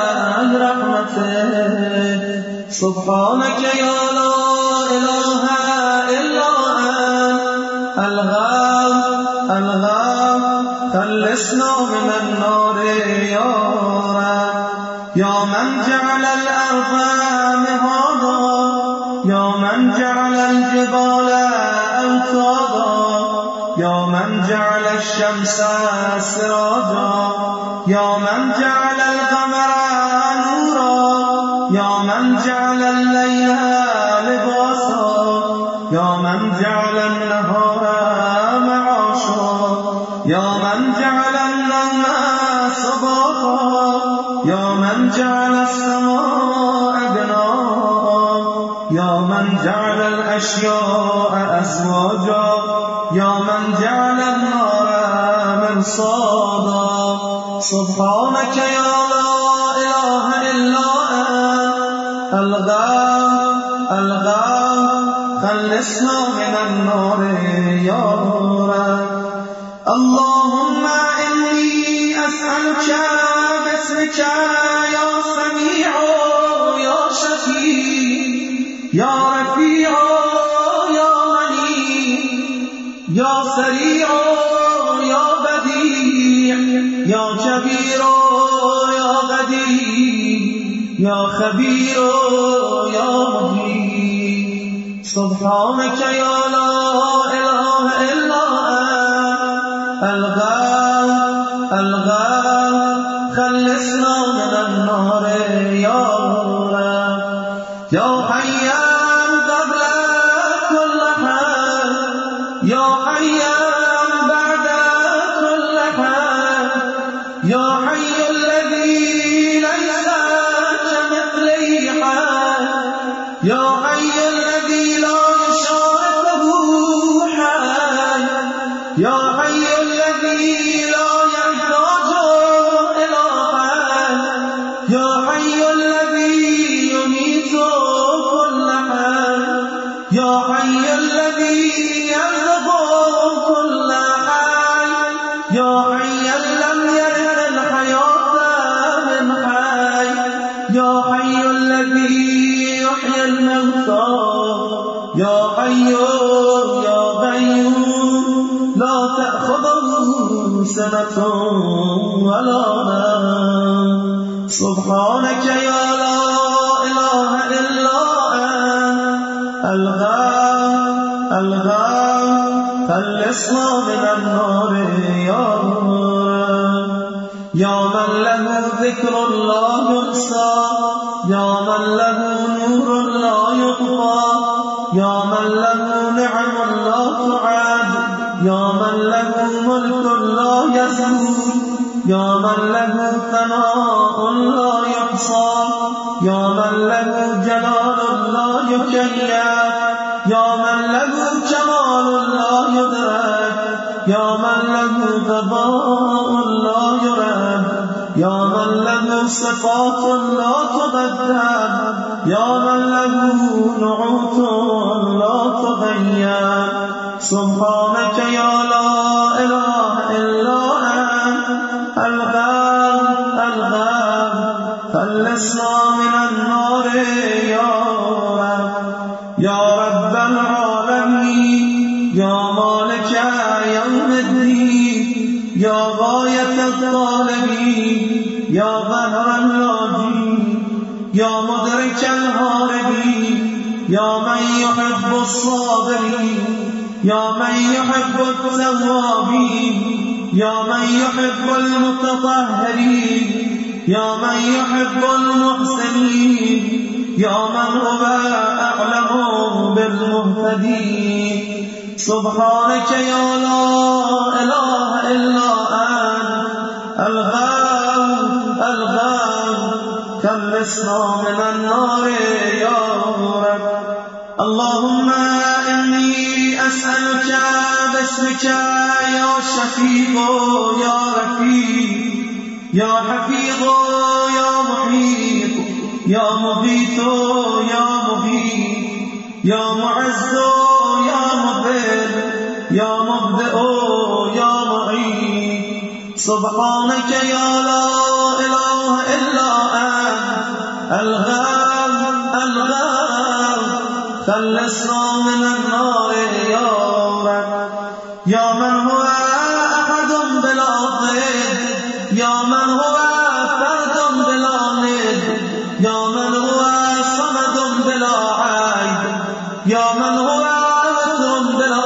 رحمته سبحانك يا لا إله إلا أنت الغاو الغاو خلصنا من النار يا رب يا من جعل الأرض مهادا يا من جعل الجبال أوتادا يا من جعل الشمس سراجا يا من جعل القمر نورا يا من جعل الليل لباسا يا من جعل النهار معاشا يا من جعل النوم سباتا يا من جعل السماء بناء يا من جعل الأشياء أزواجا يا من جعل النار مرصادا سبحانك يا لا إله إلا أنت الغاو الغاو خلصنا من النار يا رب اللهم إني أسألك باسمك يا سميع يا شفيع يا رفيع يا غني يا سريع يا بديع يا كبير يا غدير يا خبير يا مجيب سبحانك يا لا إله إلا أنت الغاو الغاو خلصنا من النار يا رب يا حيان قبل كل حال يا حيان بعد كل حال يا حي الذي ليس كمثله حال يا حي الذي لا يشاركه حال يا حي الذي لا يحتاج إلى حال يا حي الذي يميت كل حال يا حي الذي يرزق كل حال يا حيا لم يرد الحياة من حي يا حي الذي يحيي الموتى يا حي يا قيوم لا تأخذه سنة ولا نوم سبحانك يا لا إله إلا أنت الغاو الغاو خلصنا من النار يا رب يا من له ذكر لا يحصى يا من له نور لا يطفى يا من له نعم لا تعاد يا من له ملك لا يزول يا من له ثناء لا يحصى يا من له جلال لا يكيف يا من له جمال لا يدرك يا من له غباء لا يرد يا من له صفات لا تبدل يا من له نعوت لا تغير سبحانك يا لا إله إلا أنت الغاو الغاو خلصنا من النار يا رب يا رب العالمين يا مالك يوم الدين يا غاية الطالبين يا ظهر اللاجين يا مدرك الهاربين يا من يحب الصابرين يا من يحب التوابين يا من يحب المتطهرين يا من يحب المحسنين يا من هو أعلم بالمهتدين سبحانك يا لا إله إلا أنت الغاو الغاو خلصنا من النار يا رب اللهم إني أسألك باسمك يا شفيق يا رفيق يا حفيظ يا محيط يا مغيث يا مغيث يا معز يا مذل يا مبدئ يا معين سبحانك يا لا إله إلا أنت الغاو الغاو خلصنا من النار يا رب يا من هو أحد بلا ضد يا من هو فرد بلا ند يا من هو صمد بلا عيب يا من هو عبد بلا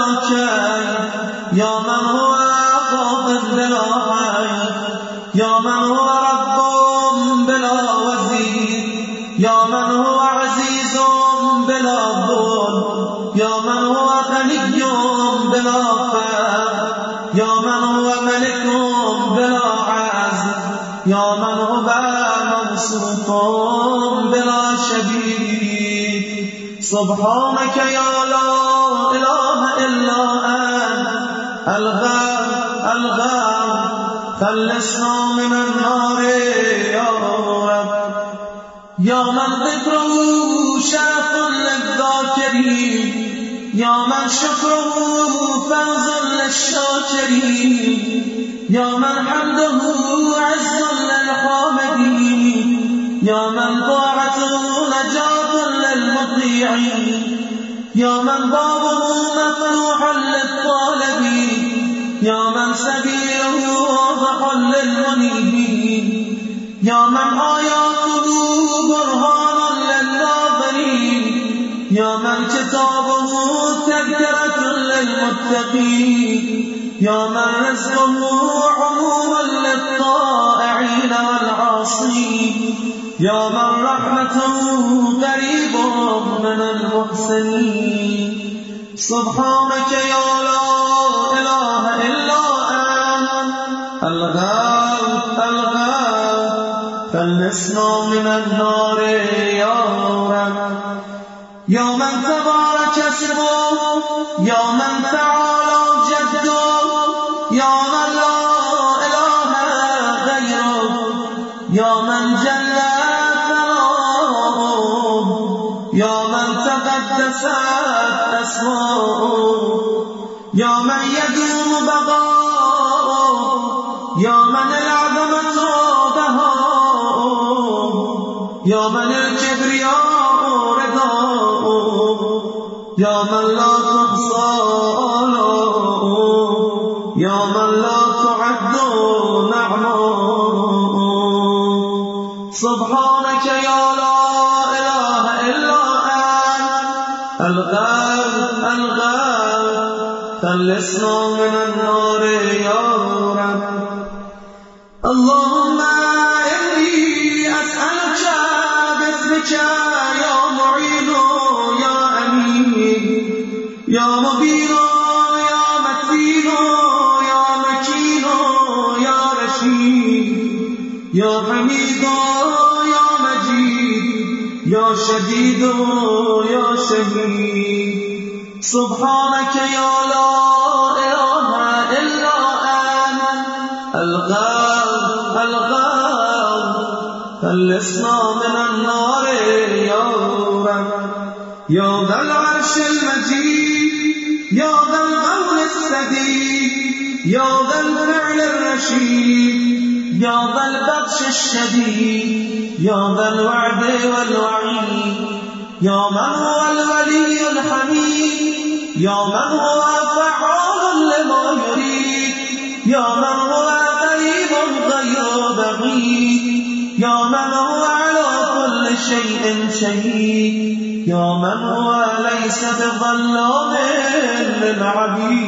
كيد يا من هو قاض بلا عيب يا من هو رب بلا وزير يا من هو عزيز بلا ظلم يا من هو غني بلا فقر يا من هو ملك بلا عز يا من هو موصوف بلا شبيه سبحانك يا لا إله إلا أنت الغاو الغاو خلصنا من النار يا رب يا من ذكره شرف للذاكرين يا من شكره فوز للشاكرين يا من حمده عز للحامدين يا من طاعته نجاة للمطيعين يا من بابه مفتوح للطالبين يا من سبيله واضح للمنيبين يا من آياته برهان للناظرين يا من كتابه تذكرة للمتقين يا من رزقه عموما للطائعين والعاصين يا من رحمته قريب من المحسنين سبحانك يا لا إله إلا أنت الغاو الغاو خلصنا من النار يا رب يا من تبارك اسمه يا من تعالى جده يا من لا إله غيره يا من جل ثناؤه يا من تقدست أسماؤه يا من يدوم بقاؤه يا من العظمة بهاؤه يا من الكبرياء رداؤه يا من لا تحصى آلاؤه يا من لا تعد نعماؤه سبحانك يا لا إله إلا أنت الغاو الغاو خلصنا من النار يا رب اللهم إني أسألك باسمك يا معين يا أمين يا مبين يا متين يا مكين يا رشيد يا حميد يا مجيد يا شديد يا شهيد سبحانك يا لا إله إلا أنت الغاو الغاو خلصنا من النار يا رب يا ذا العرش المجيد يا ذا القول السديد يا ذا الفعل الرشيد يا ذا البطش الشديد يا ذا الوعد والوعيد يا من هو الولي الحميد يا من هو فعال لما يريد يا من هو قريب غير بعيد يا من هو على كل شيء شهيد يا من هو ليس بظلام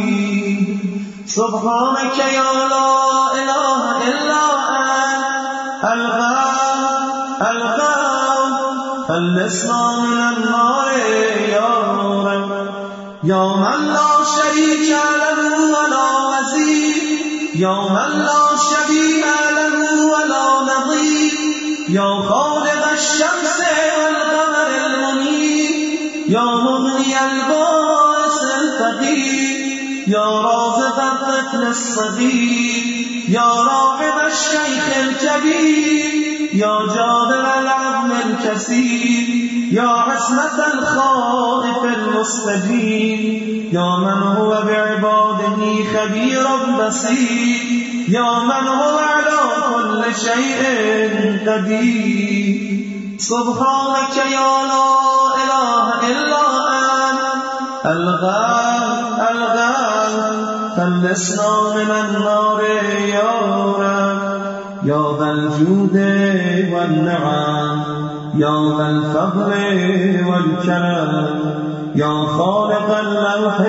للعبيد سبحانك يا لا إله إلا أنت الغوا الغوا خلصنا من النار يا رب يا من لا شريك له ولا وزير يا من لا شبيه له ولا نظير يا خالق الشمس والقمر المنير يا مغني الباس الفقير يا رازق الطفل الصغير يا راحم الشيخ الكبير يا جابر العظم الكثير يا عصمة الخائف المستجير يا من هو بعباده خبير بصير يا من هو على كل شيء قدير سبحانك يا لا إله إلا أنت الغار الغار خلصنا من النار يا رب يا ذا الجود والنعم يا ذا الفضل والكرم يا خالق اللوح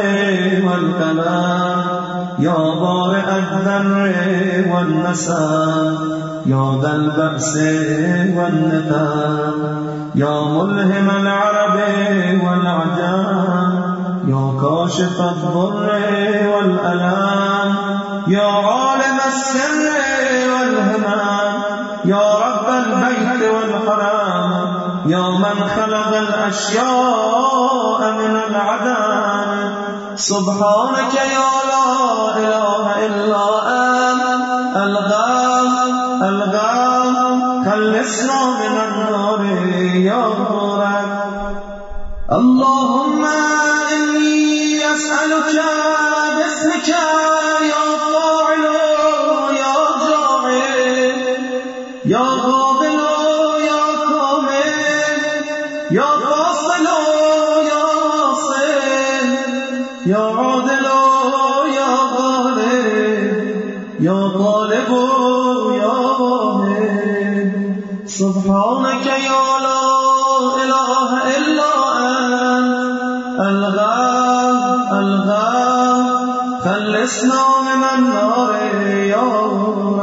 والقلم يا بارئ الذر والنسم يا ذا البأس والنقم يا ملهم العرب والعجم يا كاشف الضر والألم يا عالم السر والهمم يا رب البيت والحرم يا من خلق الأشياء من العدم سبحانك يا لا إله إلا أنت الغام الغام خلصنا من النار يا رب اللهم إني أسألك باسمك يا فاعل يا جاعل يا قابل يا كامل يا فاصل يا واصل يا عادل يا غالب يا طالب يا واهب سبحانك يا لا إله إلا أنت الغام الغام خلصنا من النار يا رب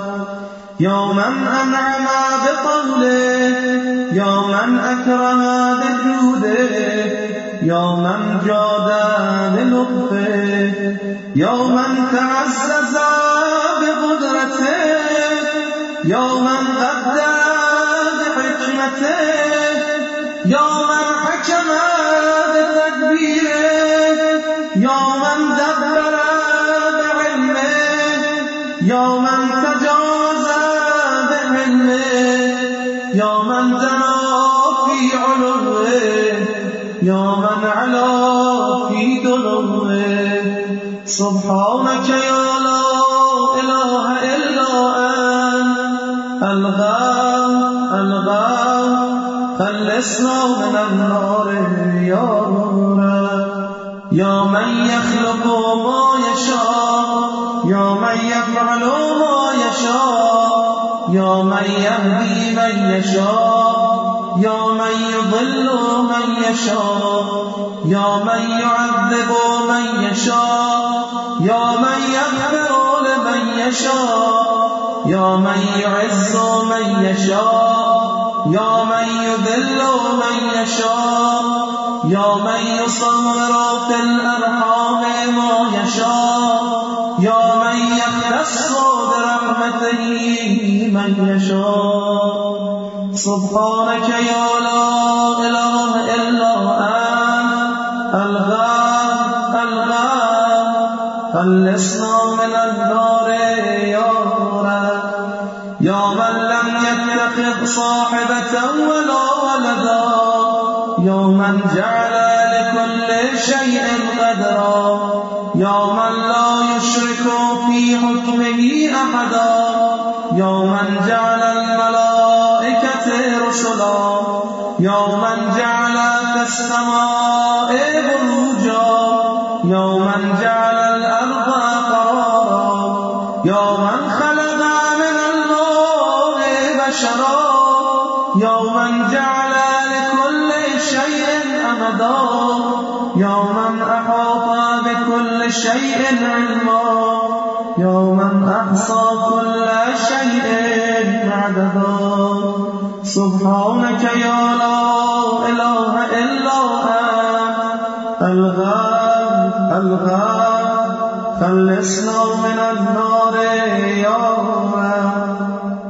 يا من أنعم بطوله يا من أكرم بجوده يا من جاد بلطفه يا من تعزز بقدرته يا من غدا بحكمته يا من حكم بتدبيره يا من دبر بعلمه يا من تجاوز بعلمه يا من دنا في علوه يا من علا في دنوه سبحانك يا لا إله إلا أنت الغام الغام خلصنا من النار يا رب يا من يخلق ما يشاء يا من يفعل ما يشاء يا من يهدي من يشاء يا من يضل من يشاء يا من يعذب من يشاء يا من يغفر لمن يشاء يا من يعز من يشاء يا من يذل من يشاء يا من يصور في الأرحام ما يشاء يا من يختص برحمته من يشاء سبحانك يا لا إله إلا أنت الغام الغام خلصنا من النار يا رب يا من لم يتخذ صاحبة ولا ولدا يا من جعل لكل شيء قدرا يا من لا يشرك في حكمه أحدا يا من جعل الملائكة رسلا يا من جعل في السماء بروجا يا من جعل الأرض قرارا يا من خلق من الماء بشرا يا من جعل لكل شيء أمدا يا من أحاط بكل شيء علما يا من أحصى كل شيء عددا سبحانك يا لا إله إلا أنت الغاب الغاب خلصنا من النار يا رب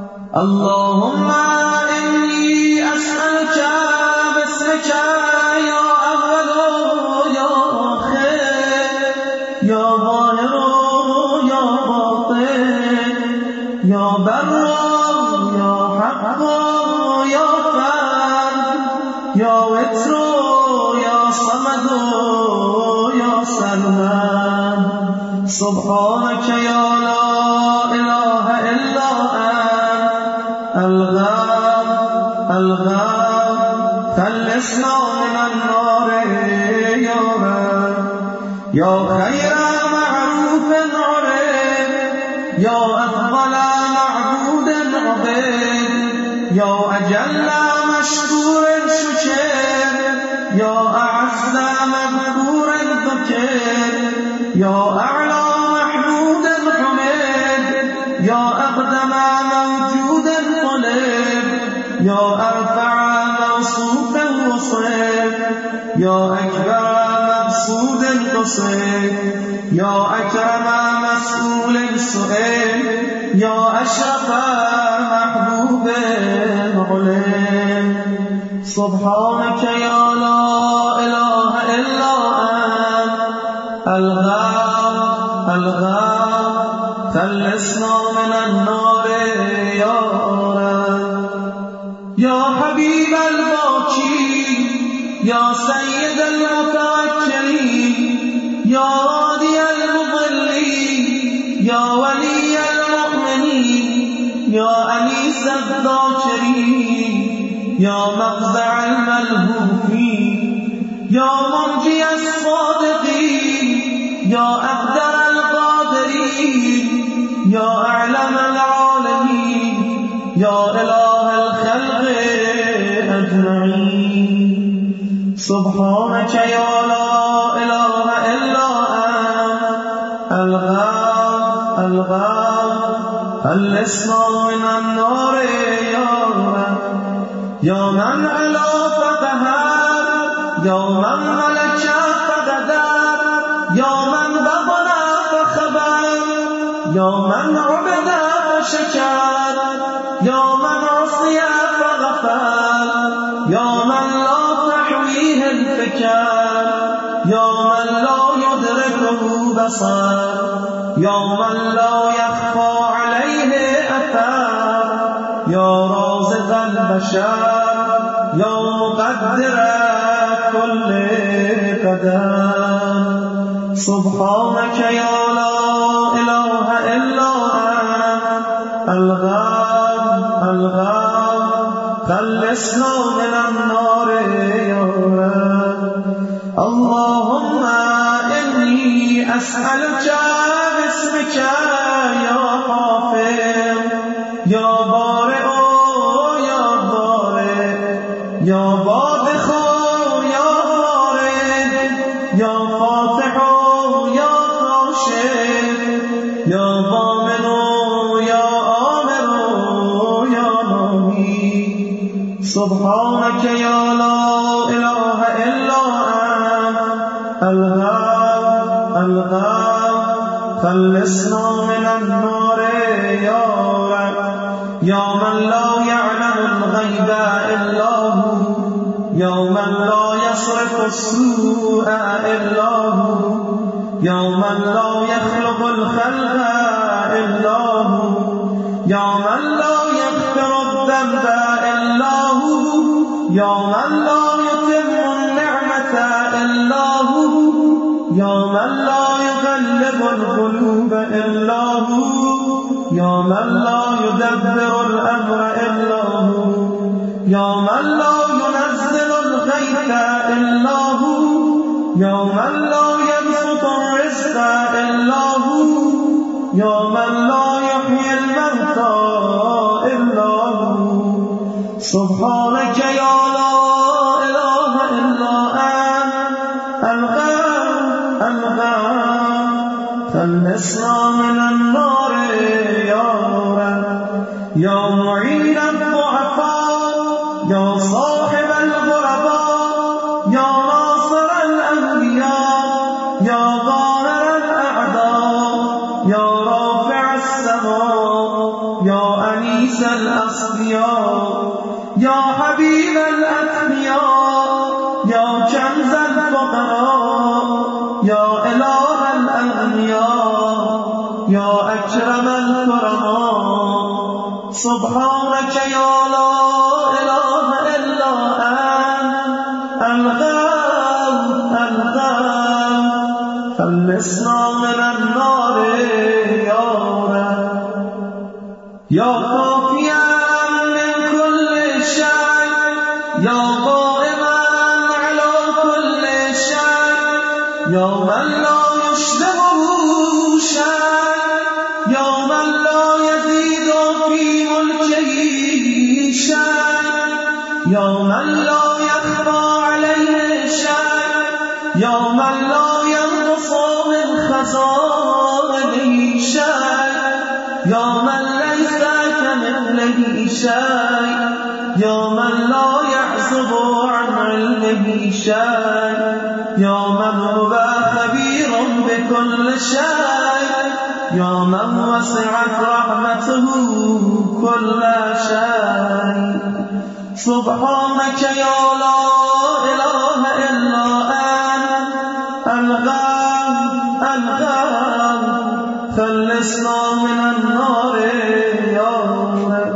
اللهم إني أسألك باسمك يا أول يا آخر يا ظاهر يا باطن يا بر يا حق يا فرد يا وتر يا صمد يا سلمان سبحانك يا لا إله إلا أنت الغاب الغاب خلصنا من النار يا رب يا خير معروف عرف يا أفضل معبود عبد يا أجل مشكور شكر يا أعز مذكور ذكر يا أعلى محمود حمد يا أقدم موجود طلب يا أرفع موصوف وصف يا أكبر مبسوط قصد يا أكرم مسؤول سئل يا أشرف محبوب علم سبحانك يا لا إله إلا أنت الغاب الغاب خلصنا من النار يا رب يا حبيب الباكي يا سيد المتوكلين يا هادي المضلين يا ولي المؤمنين يا أنيس الذاكرين يا مفزع الملهوفين يا منجي الصادقين يا أقدر القادرين يا أعلم العالمين يا إله الخلق أجمعين سبحانك يا لا إله إلا أنت الغاب الغاب خلصنا من النار يا رب يا من علا فقهر يا من ملك فقدر يا من بطن فخبر يا من عبد فشكر يا من عصي فغفر يا من لا تحويه الفكر يا من لا يدركه بصر يا من لا يخفى عليه أثر يا رازق البشر يا مقدر كل قدر سبحانك يا لا إله إلا أنت الغاب الغاب خلصنا من النار يا رب اللهم إني أسألك باسمك يا حافظ يا بارئ يا بارئ يا باذخ يا بارئ يا فاتح يا كاشف يا ضامن يا آمر يا ناهي سبحانك يا لا إله إلا أنت الغاب الغاب خلصنا من النار يا رب يا من لا يعلم الغيب إلا هو يا من لا يصرف السوء إلا هو يا من لا يخلق الخلق إلا هو يا من لا يغفر الذنب إلا هو يا من لا يتم النعمة إلا هو يا من لا يغلب القلوب إلا هو يا من لا يدبر الأمر إلا هو يا من لا ينزل الغيث إلا هو يا من لا يبسط الرزق إلا هو يا من لا يحيي الموتى إلا هو سبحانك يا لا إله إلا أنت الغاب الغاب خلصنا من النار يا صاحب الغرباء يا ناصر الأنبياء يا ظاهر الأعداء يا رافع السماء يا أنيس الأصفياء يا حبيب الأثنياء يا كنز الفقراء يا إله الأغنياء يا أكرم الكرماء سبحانك يا لا إله إلا أنت الغالب الغالب خلصنا من النار يا رب يا كافيا من كل شيء يا قائما على كل شيء يا من لا يشبهه شيء يا من لا يزيد في ملكه شيء يا من لا يخفى عليه شيء يا من لا ينقص من خزائنه شيء يا من ليس كمثله شيء يا من لا يعزب عن علمه شيء يا من هو خبير بكل شيء يا من وسعت رحمته كل شيء سبحانك يا لا إله إلا أنت الغالب الغالب خلصنا من النار يا رب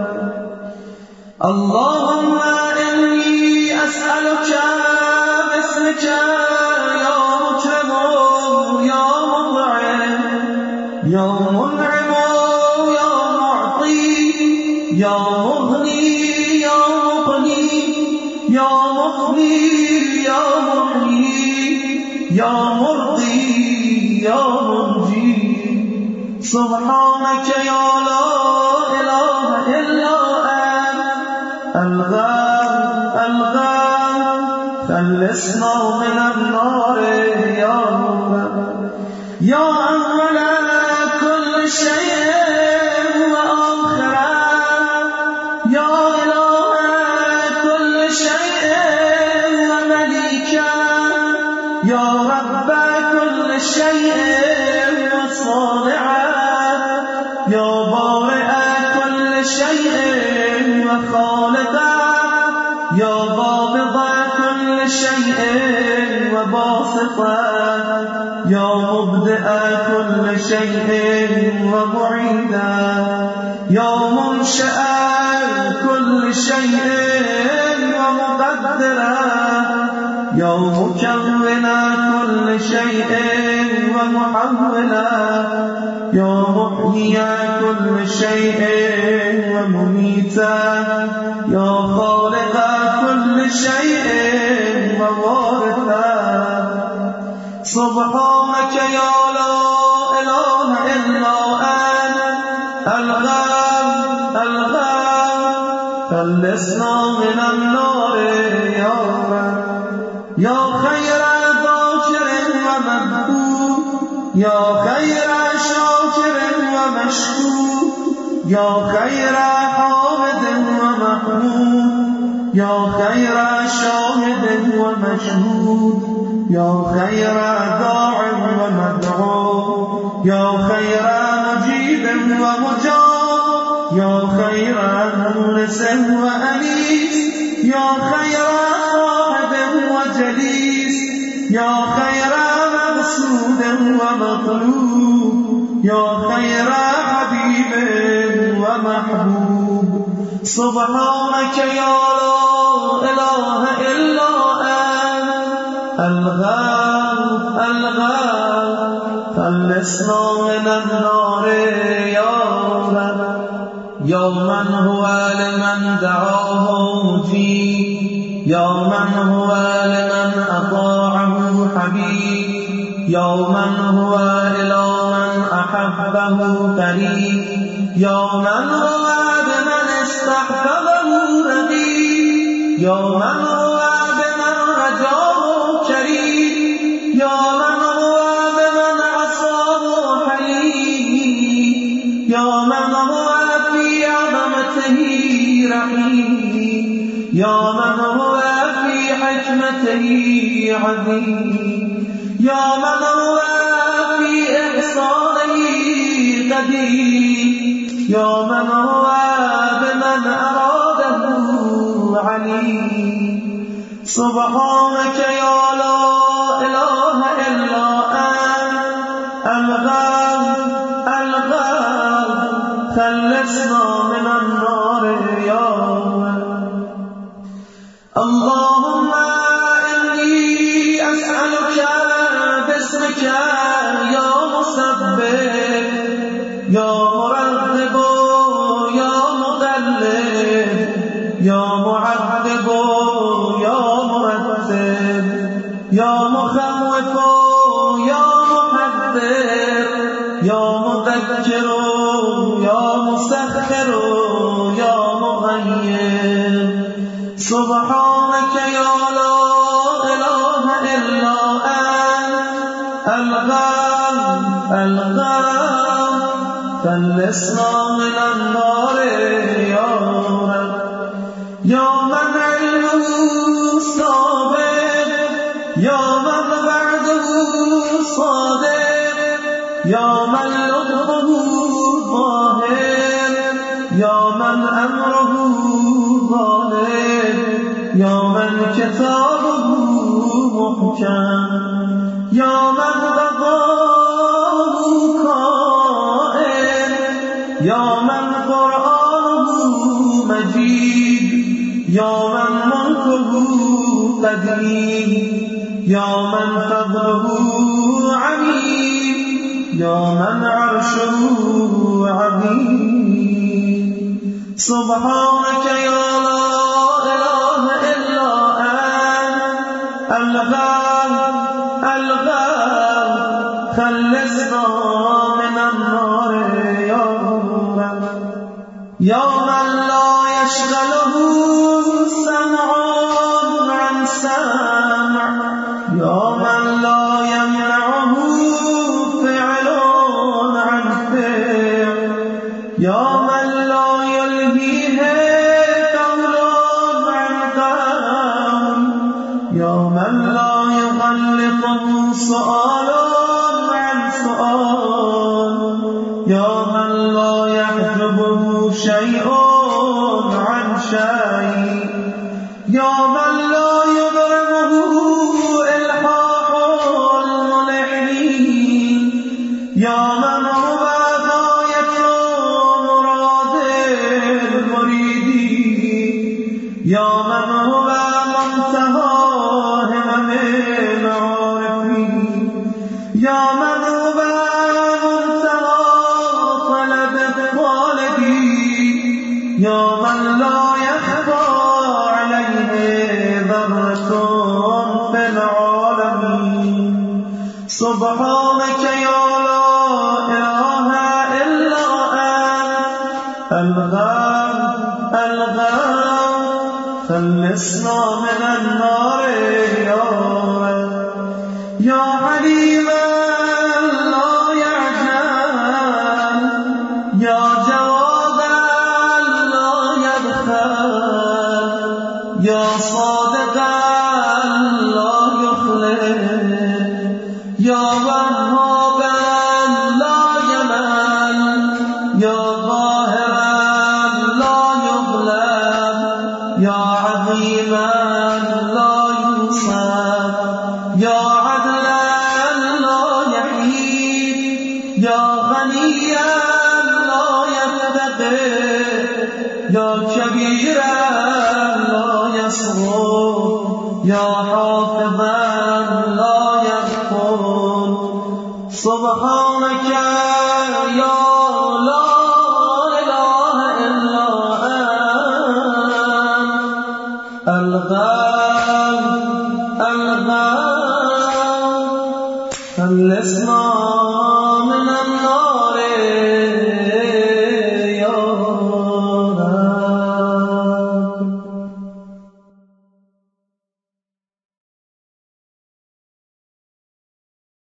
اللهم إني أسألك باسمك يا مكرم يا مطعم يا منعم يا معطي يا مغني يا مغني يا مغني يا محيي يا مرضي يا منجي سبحانك يا لا إله إلا أنت الغالب الغالب خلصنا من النار يا رب يا أول كل شيء وآخره يا إله كل شيء ومليكه يا رب كل شيء وصانعه يا بارئ كل شيء وخالقه يا ضابط كل شيء وباسطه يا مبدئ كل شيء ومعيده يا منشأ كل شيء ومقدره يا مكون كل شيء ومحوله يا محيي كل شيء ومميته يا خالق كل شيء ووارثه سبحانك يا لا إله إلا أنت الغالب الغالب خلصنا من النار يا رب يا خير ذاكر ومذكور يا خير شاكر ومشكور يا خير حامد ومحمود يا خير شاهد ومشهود يا خير داع ومدعو يا خير مجيب ومجاب يا خير مونس وأنيس يا خير صاحب وجليس يا خير مقصود ومطلوب يا خير حبيب ومحبوب سبحانك يا لا إله إلا أنت الغالب الغالب خلصنا من النار يا رب يا من هو لمن دعاه مجيب يا من هو لمن أطاعه حبيب يا من هو إلى من أحبه قريب يا من هو بمن استحفظه رقيب يا من هو بمن رجاه كريم يا من هو بمن عصاه حليم يا من هو في عظمته رحيم يا من هو في حكمته عظيم يا من هو في إحصانه قدير يا من هو بمن أراده عليم سبحانك يا لا إله إلا أنت الغفور الغفور خلصنا من النار يا رب اللهم إني أسألك باسمك يا مسبب يا مرغب يا مقلب يا معذب يا مرتب يا مخوف يا محذر يا مذكر يا مسخر يا مغير سبحانك يا لا إله إلا أنت الغفور الغفور خلصنا من النار يا رب يا من علمه صابر يا من بعده صادر يا من لطفه ظاهر يا من أمره ظاهر يا من كتابه محكم يا من قضاه قائم يا من قرآنه مجيد يا من ملكه قديم يا من فضله عميم يا من عرشه عظيم سبحانك يا لا إله إلا أنت الغفور الغفور خلصنا من النار يا رب يا من لا يشغله سمع عن سمع يا من لا يمنعه فعل عن فعل يا من لا يلهيه قول عن قول يا من لا يغلطه سؤال عن سؤال يا من لا يحجبه شيء عن شيء يا من لا يضربه إلحاح الملحين يا من هو غاية مراد المريدين يا من هو منتهى همم العارفين يا من هو منتهى طلب الطالبين يا من لا يخفى عليه ذرة في العالمين سبحانك يا لا إله إلا أنت الغفور الغفور خلصنا من النار يا رب يا حليما لا يعجل يا جوادا لا يبخل يا صادقا لا يخلف يا وهابا لا يمل يا ظاهرا لا يغلب يا عظيما لا يوصف يا عدلا لا يحيد يا غنيا لا يفتقر يا كبيرا لا يصغر يا